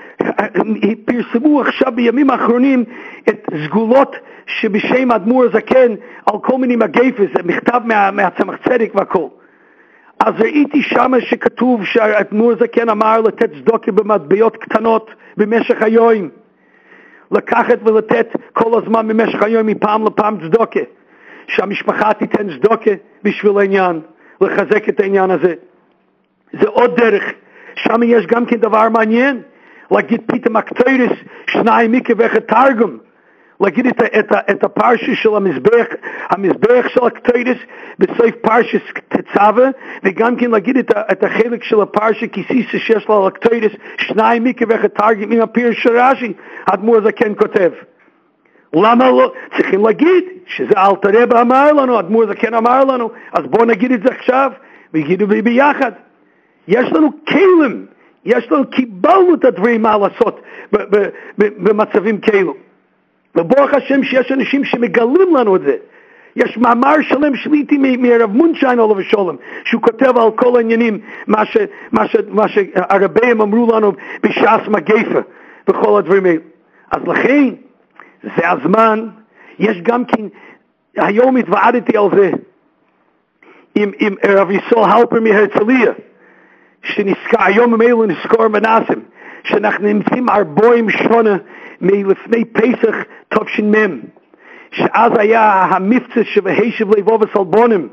פרסמו עכשיו בימים האחרונים את סגולות שבשם אדמו"ר הזקן על כל מיני מגפס, זה מכתב מה, מהצמח צדק והכל. אז ראיתי שם שכתוב שהאדמו"ר הזקן אמר לתת צדוקה במטבעות קטנות במשך היום, לקחת ולתת כל הזמן במשך היום מפעם לפעם צדוקה, שהמשפחה תיתן צדוקה בשביל העניין, לחזק את העניין הזה. זה עוד דרך. שם יש גם כן דבר מעניין, להגיד פתאום הקטוירס שניים מיקה ואחד תרגום, להגיד את, את, את הפרשה של המזבח, המזבח של הקטוירס בסוף פרשס תצווה, וגם כן להגיד את, את החלק של הפרשה כיסיס שיש לה על הקטוירס שניים מיקה ואחד תרגום עם הפירוש של רש"י, האדמו"ר הזקן כותב. למה לא? צריכים להגיד שזה אלתר רבי אמר לנו, האדמו"ר הזקן אמר לנו, אז בואו נגיד את זה עכשיו, ויגידו ביחד. יש לנו כלים, יש לנו, קיבלנו את הדברים מה לעשות במצבים כאלו. וברוך השם שיש אנשים שמגלים לנו את זה. יש מאמר שלם שליטי מרב מונשיין עליו השלום, שהוא כותב על כל העניינים, מה, ש, מה, ש, מה שהרבים אמרו לנו בשעס מגפה, וכל הדברים האלה. אז לכן, זה הזמן, יש גם כן, היום התוועדתי על זה, עם, עם רב ישראל הלפר מהרצליה, שנזכר, היום אלו נזכור מנסים, שאנחנו נמצאים ארבעים שונה מלפני פסח תש"מ, שאז היה המבצע שבהישב לבוב וסלבונים,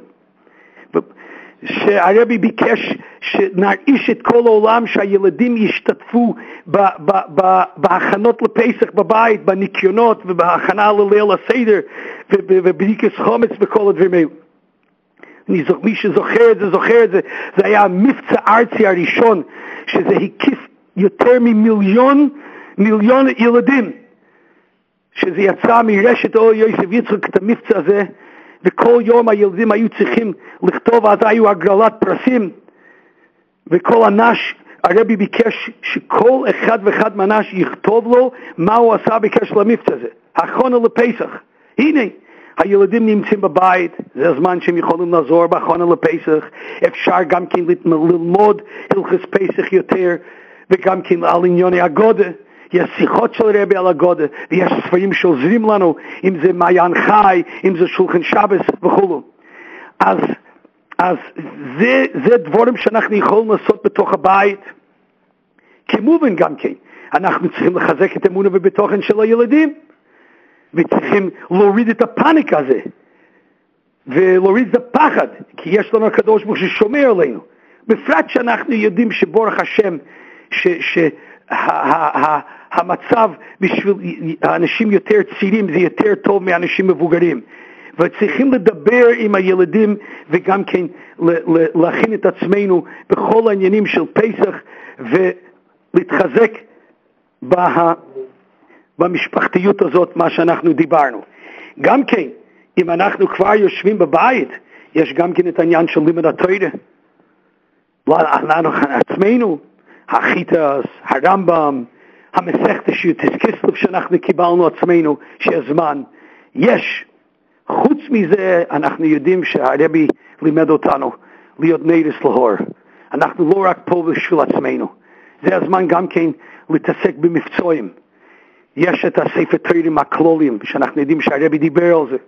שהרבי ביקש שנרעיש את כל העולם, שהילדים ישתתפו ב- ב- ב- בהכנות לפסח בבית, בניקיונות ובהכנה לליל הסדר ובבדיקת חומץ וכל הדברים האלה. מי שזוכר את זה, זוכר את זה, זה היה המבצע הארצי הראשון, שזה הקיף יותר ממיליון מיליון ילדים, שזה יצא מרשת אור יוסף יצחק את המבצע הזה, וכל יום הילדים היו צריכים לכתוב, אז היו הגרלת פרסים, וכל אנש, הרבי ביקש שכל אחד ואחד מהאנש יכתוב לו מה הוא עשה בקשר למבצע הזה, הכנה לפסח. הנה, הילדים נמצאים בבית, זה הזמן שהם יכולים לעזור בהכנה לפסח, אפשר גם כן ללמוד הלכות פסח יותר, וגם כן על ענייני הגודה, יש שיחות של רבי על הגודה, ויש ספרים שעוזרים לנו, אם זה מעיין חי, אם זה שולחן שבס וכו'. אז, אז זה, זה דברים שאנחנו יכולים לעשות בתוך הבית, כמובן גם כן, אנחנו צריכים לחזק את אמונה ובתוכן של הילדים, וצריכים להוריד את הפאניק הזה, ולהוריד את הפחד, כי יש לנו הקדוש ברוך הוא ששומר עלינו, בפרט שאנחנו יודעים שבורך השם, שהמצב בשביל האנשים יותר צעירים זה יותר טוב מאנשים מבוגרים, וצריכים לדבר עם הילדים וגם כן להכין את עצמנו בכל העניינים של פסח ולהתחזק בה, במשפחתיות הזאת, מה שאנחנו דיברנו. גם כן, אם אנחנו כבר יושבים בבית, יש גם כן את העניין של לימוד התורה. אנחנו עצמנו, החיטס, הרמב"ם, המסכת שיוטס כסלב שאנחנו קיבלנו עצמנו, שהזמן יש. חוץ מזה, אנחנו יודעים שהרבי לימד אותנו להיות נרס להור. אנחנו לא רק פה בשביל עצמנו. זה הזמן גם כן להתעסק במבצועים. יש את הספר תורים הכלולים, שאנחנו יודעים שהרבי דיבר על זה.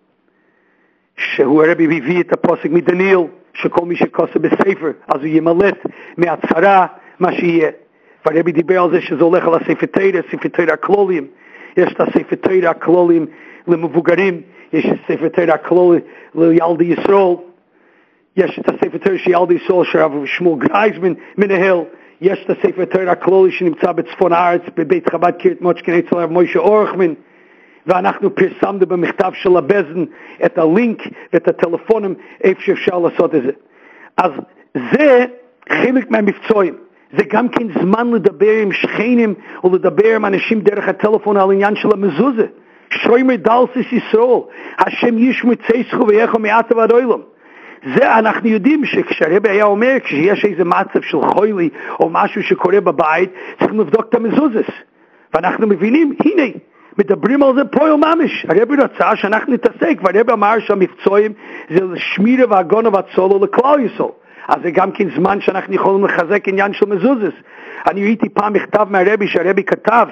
שהוא הרבי הביא את הפוסק מדניאל, שכל מי שכוסה בספר, אז הוא ימלט מהצהרה, מה שיהיה. והרבי דיבר על זה שזה הולך על הספר תורה, ספר תורה הכלולים. יש את הספר תורה הכלולים למבוגרים, יש את הספר תורה הכלולים לילדי ישראל, יש את הספר תורה של ילדי ישראל שהרב שמואל גרייזמן מנהל, יש את הספר תורה הכללי שנמצא בצפון הארץ, בבית חב"ד קריית מוצקין אצל הרב מוישה אורכמן, ואנחנו פרסמנו במכתב של הבזן את הלינק ואת הטלפונים איפה שאפשר לעשות את זה. אז זה חלק מהמבצועים. זה גם כן זמן לדבר עם שכנים או לדבר עם אנשים דרך הטלפון על עניין של המזוזה. שוימר דלסיס ישראל, השם ישמע צייסכו ויחו מעתה ועד עולם. זה אנחנו יודעים שכשהרבי היה אומר, כשיש איזה מצב של חולי או משהו שקורה בבית, צריכים לבדוק את המזוזס. ואנחנו מבינים, הנה, מדברים על זה פה ממש. הרבי רצה שאנחנו נתעסק, והרבי אמר שהמבצועים זה שמירה והגונה והצולו לכלל ישראל. אז זה גם כן זמן שאנחנו יכולים לחזק עניין של מזוזס. אני ראיתי פעם מכתב מהרבי שהרבי כתב,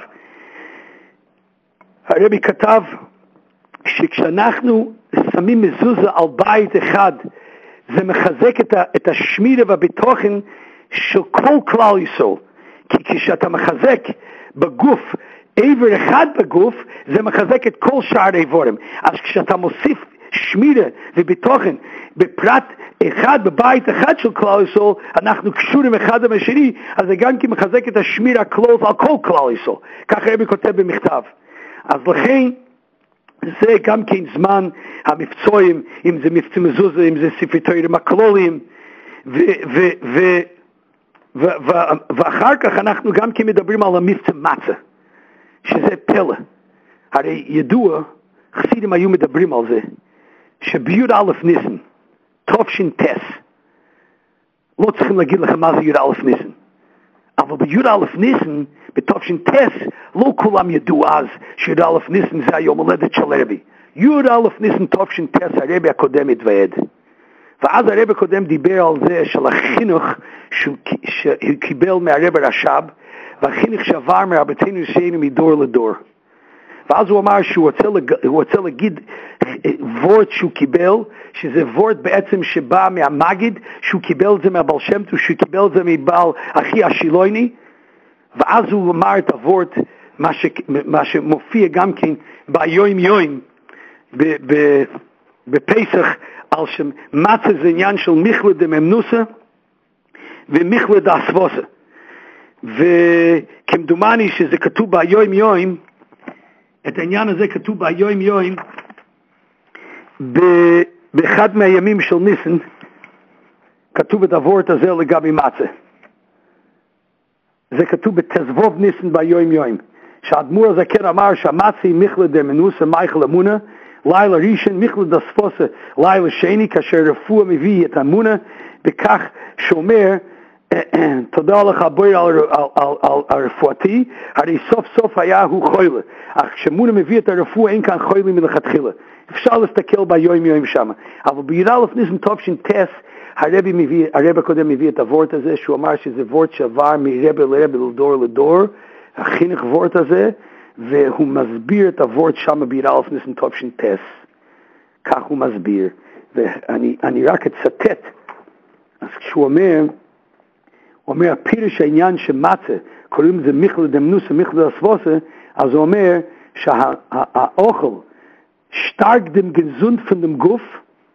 הרבי כתב שכשאנחנו שמים מזוזה על בית אחד, זה מחזק את, ה, את השמירה והביטוחן של כל כלל ישראל. כי כשאתה מחזק בגוף, עבר אחד בגוף, זה מחזק את כל שאר האיבורים. אז כשאתה מוסיף שמירה וביטוחן בפרט אחד, בבית אחד של כלל ישראל, אנחנו קשורים אחד עם השני, אז זה גם כי מחזק את השמירה הכללית על כל כלל ישראל. כך הרבי כותב במכתב. אז לכן, זה גם כן זמן המבצועים, אם זה מבצע מזוזה, אם זה ספר תורים הכלולים, ואחר כך אנחנו גם כן מדברים על המבצע מצה, שזה פלא. הרי ידוע, חסידים היו מדברים על זה, שביוד א' ניסן, תופשין טס, לא צריכים להגיד לך מה זה יוד א' ניסן, אבל ביוד א' ניסן, בתופשין טס, לא כולם ידעו אז שיוד א' ניסן זה היום הולדת של הרבי. יוד א' ניסן תופשין טס, הרבי הקודם התוועד. ואז הרבי הקודם דיבר על זה של החינוך שהוא קיבל מהרבי רש"ב, והחינוך שעבר מרבותינו ישעינו מדור לדור. ואז הוא אמר שהוא רוצה, לג... רוצה להגיד וורט שהוא קיבל, שזה וורט בעצם שבא מהמגיד, שהוא קיבל את זה מהבעל שם טוב, שהוא קיבל את זה מבעל אחי השילוני, ואז הוא אמר את הוורט מה, ש, מה שמופיע גם כן ביום יום בפסח, על שמצה זה עניין של מיכלה דממנוסה ומיכלה דאסבוסה, וכמדומני שזה כתוב ביום יום, את העניין הזה כתוב ביום יום באחד מהימים של ניסן, כתוב את הוורט הזה לגבי מצה. זה כתוב בתזבוב ניסן ביום יום, שהאדמו"ר הזה כן אמר שהמצה היא מיכלה דמנוסה מייכל אמונה, לילה ראשון מיכלה דאסבוסה לילה שני, כאשר רפואה מביא את אמונה, בכך שאומר תודה לך בואי על, על, על, על, על רפואתי, הרי סוף סוף היה הוא חוילה, אך כשמונה מביא את הרפואה אין כאן חוילה מלכתחילה. אפשר להסתכל ביום יום שם, אבל בי"א ניסן תש"ס הרבי מביא, הרבי הקודם מביא את הוורט הזה, שהוא אמר שזה וורט שעבר מרבי לרבי לדור לדור, החינך וורט הזה, והוא מסביר את הוורט שם בי"א ניסן תש"ס, כך הוא מסביר, ואני אני רק אצטט. אז כשהוא אומר, הוא אומר, הפירוש העניין שמצה, קוראים לזה מיכלה דמנוסה, מיכלה דאסבוסה, אז הוא אומר שהאוכל, stark dem gesund von dem גוף,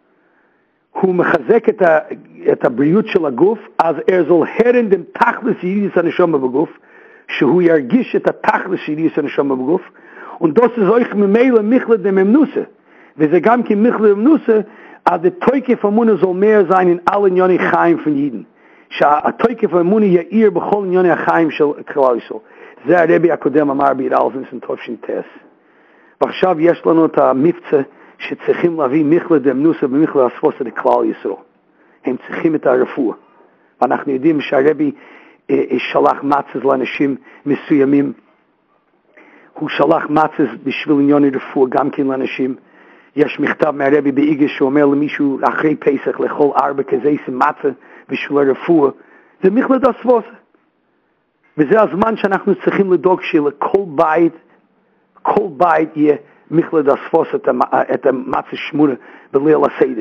הוא מחזק את, ה, את הבריאות של הגוף, אז er soll hören dem תכלס ידיס הנשמה בגוף, שהוא ירגיש את התכלס ידיס הנשמה בגוף, und das ist euch ממילא מיכלה דממנוסה, וזה גם כי מיכלה דממנוסה, אז התוקף אמונה soll mehr sein in allen ענייני חיים von jeden. שהתוקף האמוני יאיר בכל ענייני החיים של כלל ישראל. זה הרבי הקודם אמר בי"א ניסן תש"ס. ועכשיו יש לנו את המבצע שצריכים להביא מיכלה דמנוסה ומיכלה דאסבוסה לכלל ישראל. הם צריכים את הרפואה. ואנחנו יודעים שהרבי אה, שלח מצז לאנשים מסוימים. הוא שלח מצז בשביל ענייני רפואה גם כן לאנשים. יש מכתב מהרבי באיגש שאומר למישהו אחרי פסח לאכול ארבע כזייסים מצה בשביל הרפואה, זה מיכלה דאסבוסה. וזה הזמן שאנחנו צריכים לדאוג שלכל בית, כל בית יהיה מיכלה דאסבוסה את המצה שמונה בליל הסדר.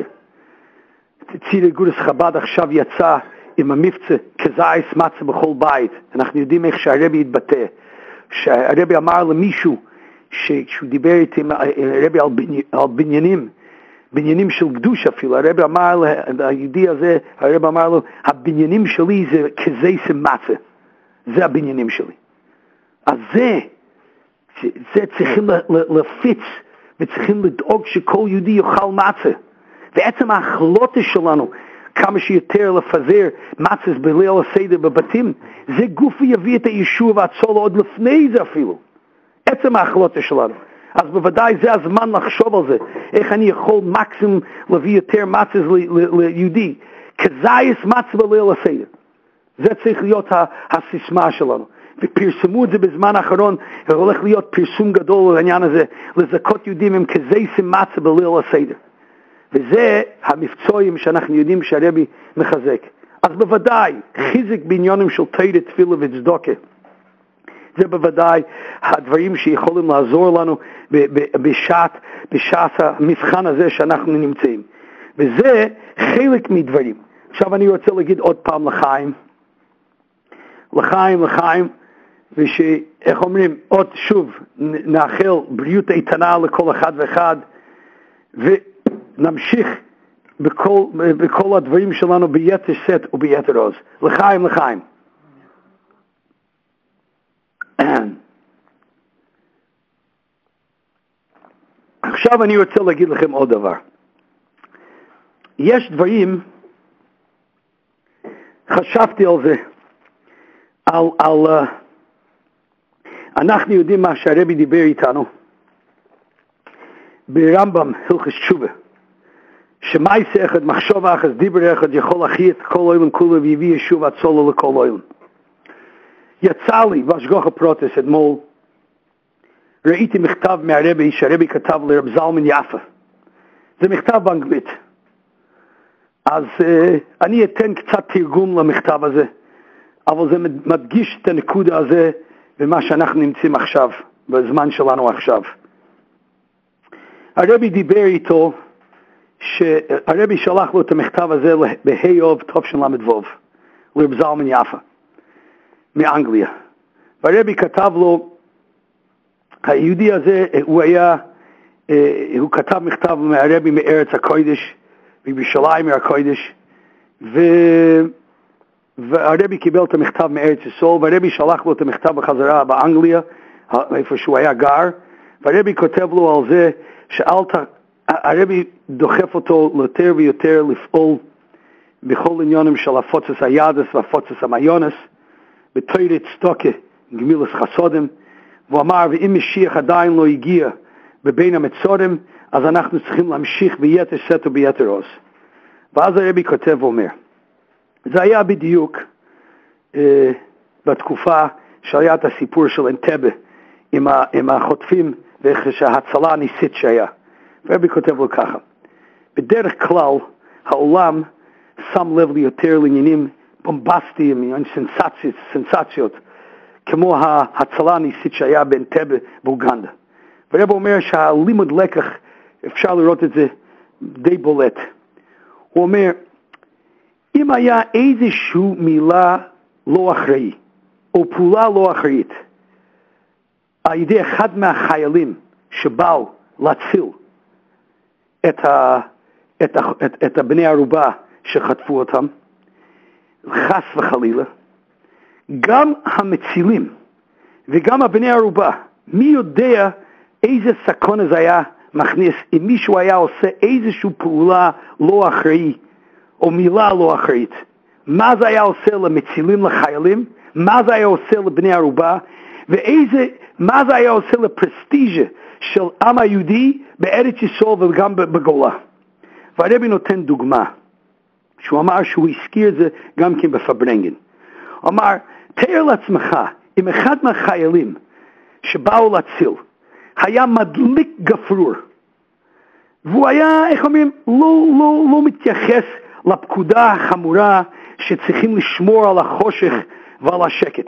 ציר אגודס חב"ד עכשיו יצא עם המבצע כזייס מצה בכל בית. אנחנו יודעים איך שהרבי התבטא. שהרבי אמר למישהו, כשהוא דיבר איתי עם הרבי על, בני, על בניינים, בניינים של קדוש אפילו, הרבי אמר ליהודי הזה, הרבי אמר לו, הבניינים שלי זה כזייסים מצה, זה הבניינים שלי. אז זה, זה צריכים להפיץ, וצריכים לדאוג שכל יהודי יאכל מצה. ועצם ההחלטה שלנו, כמה שיותר לפזר מצas בליל הסדר בבתים, זה גוף יביא את הישוע והצולה עוד לפני זה אפילו. עצם ההחלטה שלנו. אז בוודאי זה הזמן לחשוב על זה. איך אני יכול מקסימום להביא יותר מצas ליהודי. כזייס מצה בליל הסדר. זה צריך להיות הסיסמה שלנו. ופרסמו את זה בזמן האחרון, והולך להיות פרסום גדול לעניין הזה, לזכות יהודים עם כזייסים מצה בליל הסדר. וזה המבצועים שאנחנו יודעים שהרבי מחזק. אז בוודאי, חיזק בעניונים של תורה, תפילה וצדקה. זה בוודאי הדברים שיכולים לעזור לנו בשעת, בשעת המבחן הזה שאנחנו נמצאים. וזה חלק מדברים. עכשיו אני רוצה להגיד עוד פעם לחיים. לחיים, לחיים, ושאיך אומרים, עוד שוב, נאחל בריאות איתנה לכל אחד ואחד, ונמשיך בכל, בכל הדברים שלנו ביתר שאת וביתר עוז. לחיים, לחיים. עכשיו אני רוצה להגיד לכם עוד דבר. יש דברים, חשבתי על זה, על, על, uh, אנחנו יודעים מה שהרבי דיבר איתנו, ברמב"ם הלכות תשובה, שמעשה אחד, מחשבה אחת, דיבר אחד, יכול להחיה את כל העולם כולו ויביא ישוב הצולה לכל העולם. יצא לי בהשגחה פרוטס אתמול, ראיתי מכתב מהרבי שהרבי כתב לרב זלמן יפה. זה מכתב באנגלית. אז uh, אני אתן קצת תרגום למכתב הזה, אבל זה מדגיש את הנקודה הזה במה שאנחנו נמצאים עכשיו, בזמן שלנו עכשיו. הרבי דיבר איתו, שהרבי שלח לו את המכתב הזה בהיוב תשל"ו, לרב זלמן יפה, מאנגליה. והרבי כתב לו היהודי הזה, הוא היה, הוא כתב מכתב מהרבי מארץ הקודש, בירושלים מהקודש, ו... והרבי קיבל את המכתב מארץ ישראל, והרבי שלח לו את המכתב בחזרה באנגליה, איפה שהוא היה גר, והרבי כותב לו על זה שאל ת... הרבי דוחף אותו יותר ויותר לפעול בכל עניונים של הפוצץ הידס והפוצץ המיונס, בתורת צדוקה, גמילס חסודם, והוא אמר, ואם משיח עדיין לא הגיע בבין המצורים, אז אנחנו צריכים להמשיך ביתר שאת וביתר עוז. ואז הרבי כותב ואומר, זה היה בדיוק אה, בתקופה שהיה את הסיפור של אנטבה, עם, ה, עם החוטפים וההצלה הניסית שהיה. והרבי כותב לו ככה, בדרך כלל העולם שם לב ליותר לעניינים בומבסטיים, סנסציות, סנסציות, כמו ההצלה הניסית שהיה באנטבה באוגנדה. והרבי אומר שהלימוד לקח, אפשר לראות את זה די בולט. הוא אומר, אם היה איזושהי מילה לא אחראי, או פעולה לא אחראית, על ידי אחד מהחיילים שבאו להציל את, ה, את, ה, את, את הבני ערובה שחטפו אותם, חס וחלילה, גם המצילים וגם הבני ערובה, מי יודע איזה סכנה זה היה מכניס אם מישהו היה עושה איזושהי פעולה לא אחראית, או מילה לא אחראית. מה זה היה עושה למצילים, לחיילים? מה זה היה עושה לבני ערובה? ואיזה, מה זה היה עושה לפרסטיג'ה של עם היהודי בארץ ישראל וגם בגולה? והרבי נותן דוגמה, שהוא אמר שהוא הזכיר את זה גם כן בפברנגן. הוא אמר, תאר לעצמך, אם אחד מהחיילים שבאו להציל, היה מדליק גפרור, והוא היה, איך אומרים, לא, לא, לא מתייחס לפקודה החמורה שצריכים לשמור על החושך ועל השקט.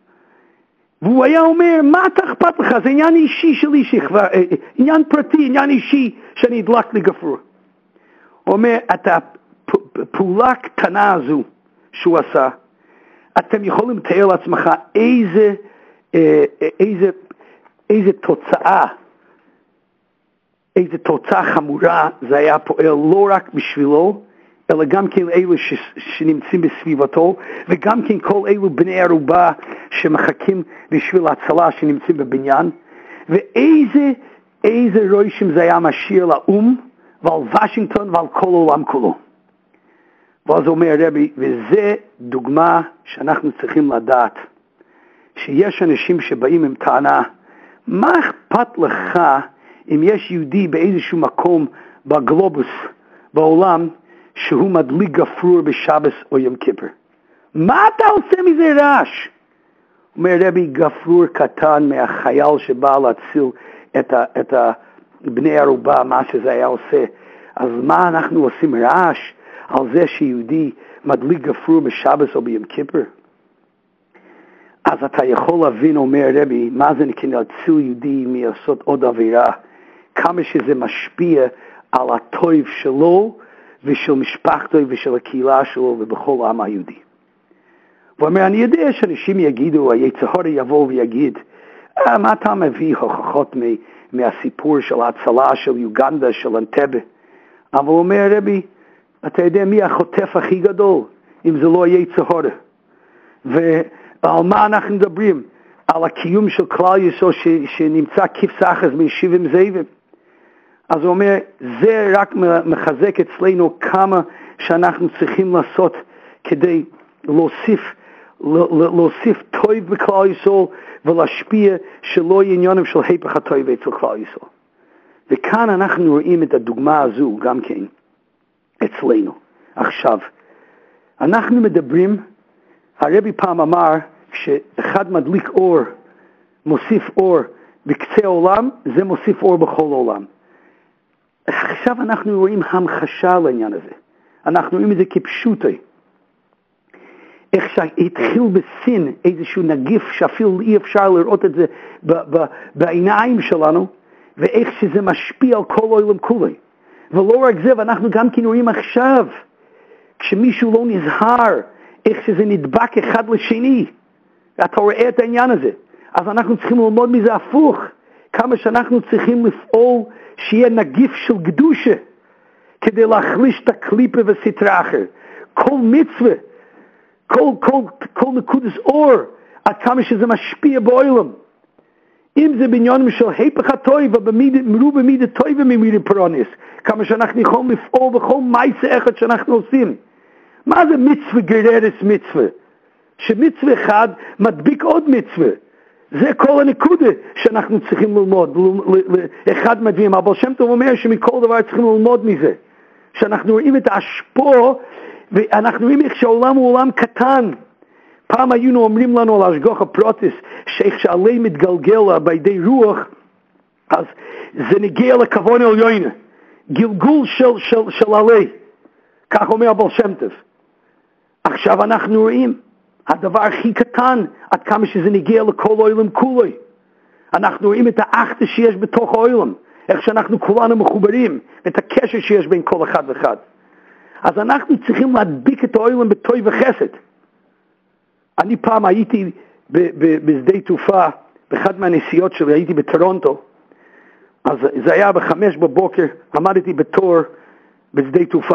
והוא היה אומר, מה אתה אכפת לך? זה עניין אישי שלי, שכבר, עניין פרטי, עניין אישי שאני אדלק לי גפרור. הוא אומר, את הפעולה הקטנה הזו שהוא עשה, אתם יכולים לתאר לעצמך איזה, איזה, איזה תוצאה, איזה תוצאה חמורה זה היה פועל לא רק בשבילו, אלא גם כן אלו ש, שנמצאים בסביבתו, וגם כן כל אלו בני ערובה שמחכים בשביל ההצלה שנמצאים בבניין, ואיזה איזה רושם זה היה משאיר לאום, ועל וושינגטון ועל כל העולם כולו. ואז אומר רבי, וזה דוגמה שאנחנו צריכים לדעת, שיש אנשים שבאים עם טענה, מה אכפת לך אם יש יהודי באיזשהו מקום בגלובוס, בעולם, שהוא מדליק גפרור בשבס או יום כיפר? מה אתה עושה מזה רעש? אומר רבי, גפרור קטן מהחייל שבא להציל את, ה, את בני ערובה, מה שזה היה עושה. אז מה אנחנו עושים רעש על זה שיהודי מדליק גפרור בשבס או ביום כיפר? אז אתה יכול להבין, אומר רבי, מה זה נקרא להציל יהודי מעשות עוד עבירה, כמה שזה משפיע על הטוב שלו ושל משפחתו ושל הקהילה שלו ובכל העם היהודי. הוא אומר, אני יודע שאנשים יגידו, היצר הרע יבוא ויגיד, אה, מה אתה מביא הוכחות מהסיפור של ההצלה של יוגנדה, של אנטבה? אבל הוא אומר, רבי, אתה יודע מי החוטף הכי גדול, אם זה לא היצר הרע? ועל מה אנחנו מדברים? על הקיום של כלל ישראל ש, שנמצא כבש אחז בין שבעים זאבים. אז הוא אומר, זה רק מחזק אצלנו כמה שאנחנו צריכים לעשות כדי להוסיף, להוסיף טוב בכלל ישראל ולהשפיע שלא יהיה עניונים של היפך הטוב אצל כלל ישראל. וכאן אנחנו רואים את הדוגמה הזו גם כן אצלנו. עכשיו, אנחנו מדברים, הרבי פעם אמר, כשאחד מדליק אור, מוסיף אור בקצה העולם, זה מוסיף אור בכל העולם. עכשיו אנחנו רואים המחשה לעניין הזה. אנחנו רואים את זה כפשוטי. איך שהתחיל בסין איזשהו נגיף שאפילו אי אפשר לראות את זה ב- ב- בעיניים שלנו, ואיך שזה משפיע על כל העולם כולו. ולא רק זה, ואנחנו גם כן רואים עכשיו, כשמישהו לא נזהר, איך שזה נדבק אחד לשני. אתה רואה את העניין הזה. אז אנחנו צריכים ללמוד מזה הפוך. כמה שאנחנו צריכים לפעול שיהיה נגיף של קדושה, כדי להחליש את הקליפה וסטרה אחר. כל מצווה, כל, כל, כל נקודס אור, עד כמה שזה משפיע בעולם. אם זה בעניינים של היפך הטוב, ומרו במידה טוב וממידה פרוניס, כמה שאנחנו יכולים לפעול בכל מעשה אחד שאנחנו עושים. מה זה מצווה גררס מצווה? שמצווה אחד מדביק עוד מצווה. זה כל הנקודה שאנחנו צריכים ללמוד. אחד מדברים, אבל שם טוב אומר שמכל דבר צריכים ללמוד מזה. שאנחנו רואים את ההשפעה, ואנחנו רואים איך שהעולם הוא עולם קטן. פעם היינו אומרים לנו על השגוח הפרוטיס, שאיך שעלי מתגלגל בידי רוח, אז זה נגיע לכוון עליון, גלגול של, של, של עלי. כך אומר הבעל שם טוב. עכשיו אנחנו רואים, הדבר הכי קטן, עד כמה שזה נגיע לכל העולם כולו. אנחנו רואים את האחת שיש בתוך העולם, איך שאנחנו כולנו מחוברים, את הקשר שיש בין כל אחד ואחד. אז אנחנו צריכים להדביק את העולם בטוב וחסד. אני פעם הייתי בשדה תעופה, באחד מהנסיעות שלי, הייתי בטורונטו, אז זה היה בחמש בבוקר, עמדתי בתור בשדה תעופה,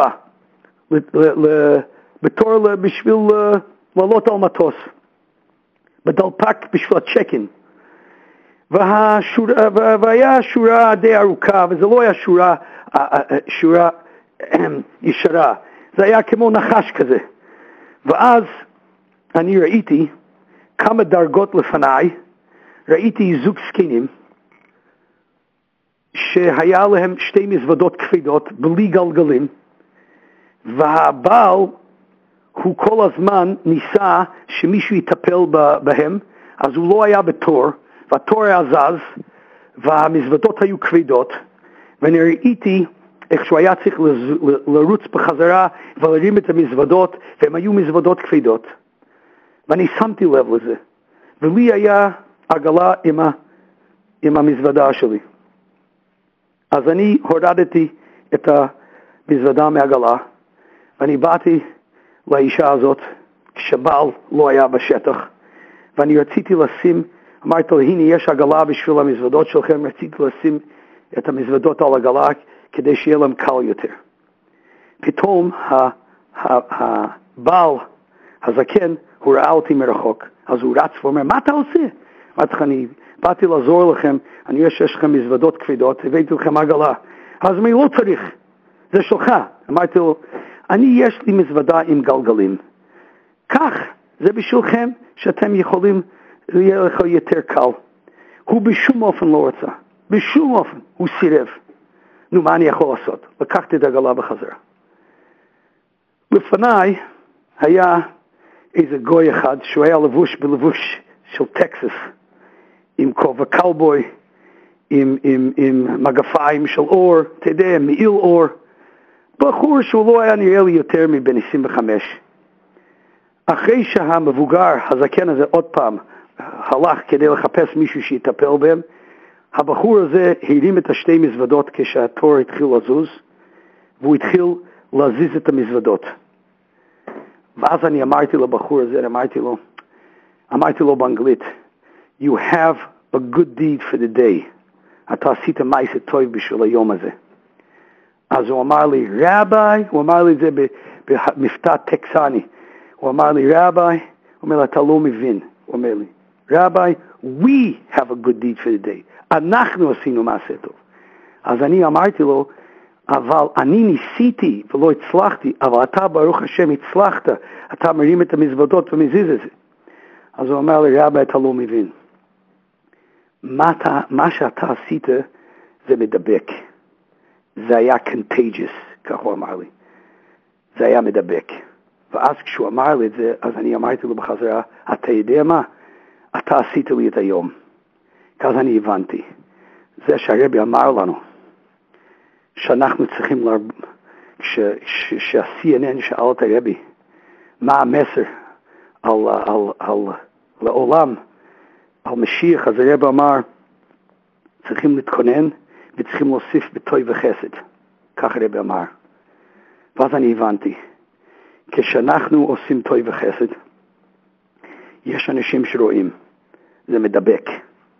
בתור בשביל לעלות על מטוס, בדלפק בשביל הצ'קין, והיה שורה די ארוכה, וזה לא היה שורה, שורה ישרה, זה היה כמו נחש כזה, ואז אני ראיתי כמה דרגות לפניי, ראיתי זוג זקנים, שהיה להם שתי מזוודות כבדות, בלי גלגלים, והבעל הוא כל הזמן ניסה שמישהו יטפל בהם, אז הוא לא היה בתור, והתור היה זז, והמזוודות היו כבדות, ואני ראיתי איך שהוא היה צריך לרוץ בחזרה ולהרים את המזוודות, והם היו מזוודות כבדות. ואני שמתי לב לזה, ולי היה עגלה עם, ה, עם המזוודה שלי. אז אני הורדתי את המזוודה מהעגלה, ואני באתי לאישה הזאת, כשבעל לא היה בשטח, ואני רציתי לשים, אמרתי לו, הנה יש עגלה בשביל המזוודות שלכם, רציתי לשים את המזוודות על העגלה, כדי שיהיה להם קל יותר. פתאום הבעל הזקן, הוא ראה אותי מרחוק, אז הוא רץ ואומר, מה אתה עושה? אמרתי לך, אני באתי לעזור לכם, אני יודע שיש לכם מזוודות כבדות, הבאתי לכם עגלה. אז הוא אומר, לא צריך, זה שלך. אמרתי לו, אני יש לי מזוודה עם גלגלים. כך, זה בשבילכם שאתם יכולים, יהיה לך יותר קל. הוא בשום אופן לא רצה, בשום אופן, הוא סירב. נו, מה אני יכול לעשות? לקחתי את העגלה בחזרה. לפניי היה איזה גוי אחד שהוא היה לבוש בלבוש של טקסס, עם כובע קאובוי, עם, עם, עם מגפיים של אור, אתה יודע, מעיל אור. בחור שהוא לא היה נראה לי יותר מבין עשרים וחמש. אחרי שהמבוגר, הזקן הזה עוד פעם, הלך כדי לחפש מישהו שיטפל בהם, הבחור הזה הרים את השתי מזוודות כשהתור התחיל לזוז, והוא התחיל להזיז את המזוודות. ואז אני אמרתי לבחור הזה, אמרתי לו, אמרתי לו באנגלית, you have a good deed for the day. אתה עשית מעשה טוב בשביל היום הזה. אז הוא אמר לי, רבי, הוא אמר לי את זה במבטא טקסני, הוא אמר לי, רבי, הוא אומר לי, אתה לא מבין, הוא אומר לי, רבי, we have a good deed for the day. אנחנו עשינו מעשה טוב. אז אני אמרתי לו, אבל אני ניסיתי ולא הצלחתי, אבל אתה ברוך השם הצלחת, אתה מרים את המזוודות ומזיז את זה. אז הוא אמר לי, רבי, אתה לא מבין. מה, אתה, מה שאתה עשית זה מדבק. זה היה contagious, כך הוא אמר לי. זה היה מדבק. ואז כשהוא אמר לי את זה, אז אני אמרתי לו בחזרה, אתה יודע מה? אתה עשית לי את היום. אז אני הבנתי. זה שהרבי אמר לנו, שאנחנו צריכים, לה... ש... ש... שה-סי אן אן שאל את הרבי, מה המסר על, על, על, לעולם, על משיח, אז הרבי אמר, צריכים להתכונן, וצריכים להוסיף בטוב וחסד. כך הרבי אמר. ואז אני הבנתי, כשאנחנו עושים טוב וחסד, יש אנשים שרואים, זה מדבק.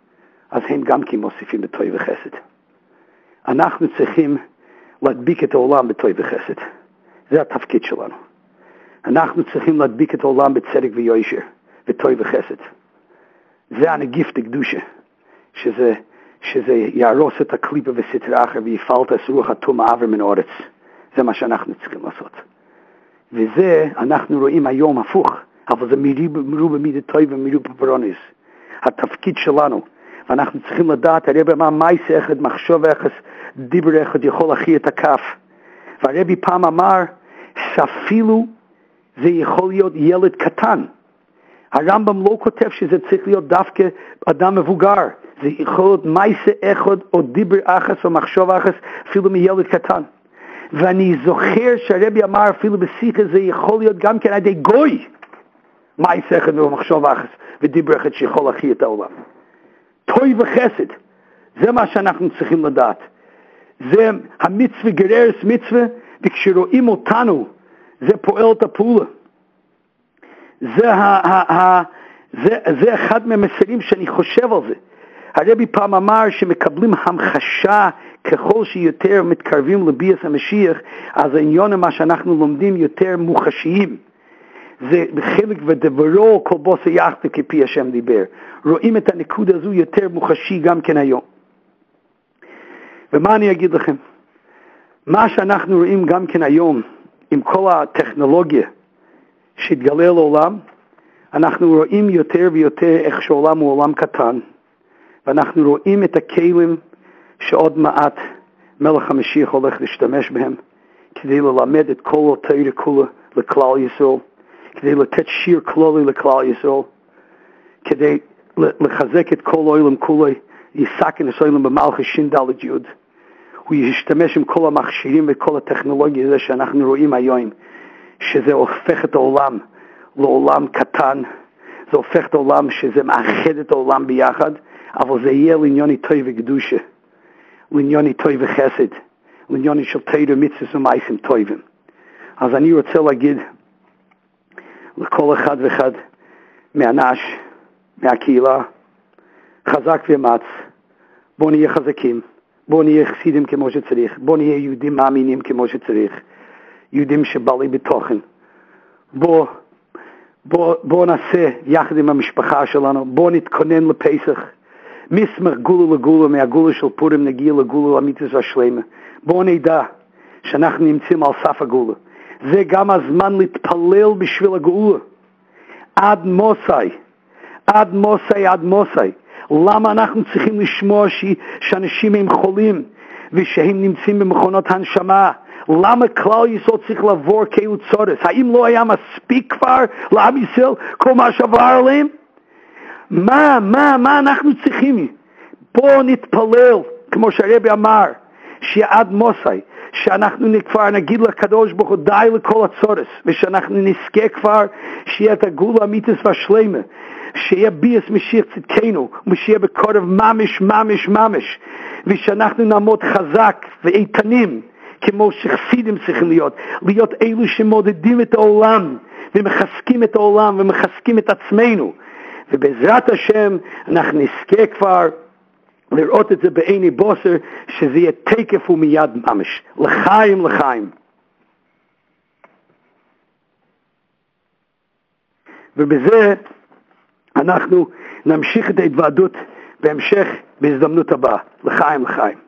אז הם גם כן מוסיפים בטוב וחסד. אנחנו צריכים להדביק את העולם בטוב וחסד. זה התפקיד שלנו. אנחנו צריכים להדביק את העולם בצדק ויושר, בטוב וחסד. זה הנגיף דקדושה, שזה, שזה יהרוס את הקליפה וסתרה אחר ויפעל את רוח הטומאה עבר מן הארץ. זה מה שאנחנו צריכים לעשות. וזה אנחנו רואים היום הפוך, אבל זה מרובה מידי טוב ומרובה ברונס. התפקיד שלנו, ואנחנו צריכים לדעת, הרבי אמר, מייס אחד, מחשוב אחד, דיבר אחד יכול להכיר את הכף. והרבי פעם אמר, שאפילו זה יכול להיות ילד קטן. הרמב"ם לא כותב שזה צריך להיות דווקא אדם מבוגר. זה יכול להיות מייס אחד, או דיבר אחד, או מחשוב אחד, אפילו מילד קטן. ואני זוכר שהרבי אמר, אפילו בשיחה, זה יכול להיות גם כן על ידי גוי. מייס אחד, או מחשוב אחד, ודיבר אחד שיכול להכיר את העולם. טוב וחסד, זה מה שאנחנו צריכים לדעת. זה המצווה גררס מצווה, וכשרואים אותנו, זה פועל את הפעולה. זה, ה, ה, ה, זה, זה אחד מהמסרים שאני חושב על זה. הרבי פעם אמר שמקבלים המחשה ככל שיותר מתקרבים לביאת המשיח, אז העניין מה שאנחנו לומדים יותר מוחשיים. זה בחלק ודברו כל בוסה יחד כפי השם דיבר. רואים את הנקודה הזו יותר מוחשי גם כן היום. ומה אני אגיד לכם? מה שאנחנו רואים גם כן היום, עם כל הטכנולוגיה שהתגלה לעולם, אנחנו רואים יותר ויותר איך שהעולם הוא עולם קטן, ואנחנו רואים את הכלים שעוד מעט מלך המשיח הולך להשתמש בהם, כדי ללמד את כל התורה כולה לכלל ישראל, כדי לתת שיר כללי לכלל ישראל, כדי לחזק את כל העולם כולו, יסכן את העולם במלכות שין דלת יוד. הוא ישתמש עם כל המכשירים וכל הטכנולוגיה הזה שאנחנו רואים היום, שזה הופך את העולם לעולם קטן, זה הופך את העולם שזה מאחד את העולם ביחד, אבל זה יהיה לעניוני טוב וקדושה, לעניוני טוב וחסד, לעניוני של תורה מצוות ומעשים טובים. אז אני רוצה להגיד לכל אחד ואחד מהנש, מהקהילה, חזק ואמץ, בוא נהיה חזקים, בוא נהיה חסידים כמו שצריך, בוא נהיה יהודים מאמינים כמו שצריך, יהודים שבעלי בתוכן. בוא, בוא, בוא נעשה יחד עם המשפחה שלנו, בוא נתכונן לפסח, מסמך גולה לגולה, מהגולה של פורים נגיע לגולה אמיתית והשלמה. בוא נדע שאנחנו נמצאים על סף הגולה. זה גם הזמן להתפלל בשביל הגאולה. עד מוסי, עד מוסי, עד מוסי. למה אנחנו צריכים לשמוע ש... שאנשים הם חולים ושהם נמצאים במכונות הנשמה? למה כלל ישראל צריך לעבור כאלו צורס? האם לא היה מספיק כבר לעם ישראל כל מה שעבר עליהם? מה, מה, מה אנחנו צריכים? בואו נתפלל, כמו שהרבי אמר, שעד מוסי, שאנחנו כבר נגיד לקדוש ברוך הוא די לכל הצורס, ושאנחנו נזכה כבר שיהיה את הגאולה האמיתית והשלמה, שיהיה ביאס משיח צדקנו, ושיהיה בקרב ממש ממש ממש, ושאנחנו נעמוד חזק ואיתנים, כמו שחסידים צריכים להיות, להיות אלו שמודדים את העולם, ומחזקים את העולם, ומחזקים את עצמנו, ובעזרת השם אנחנו נזכה כבר לראות את זה בעיני בוסר, שזה יהיה תקף ומיד ממש. לחיים, לחיים. ובזה אנחנו נמשיך את ההתוועדות בהמשך בהזדמנות הבאה. לחיים, לחיים.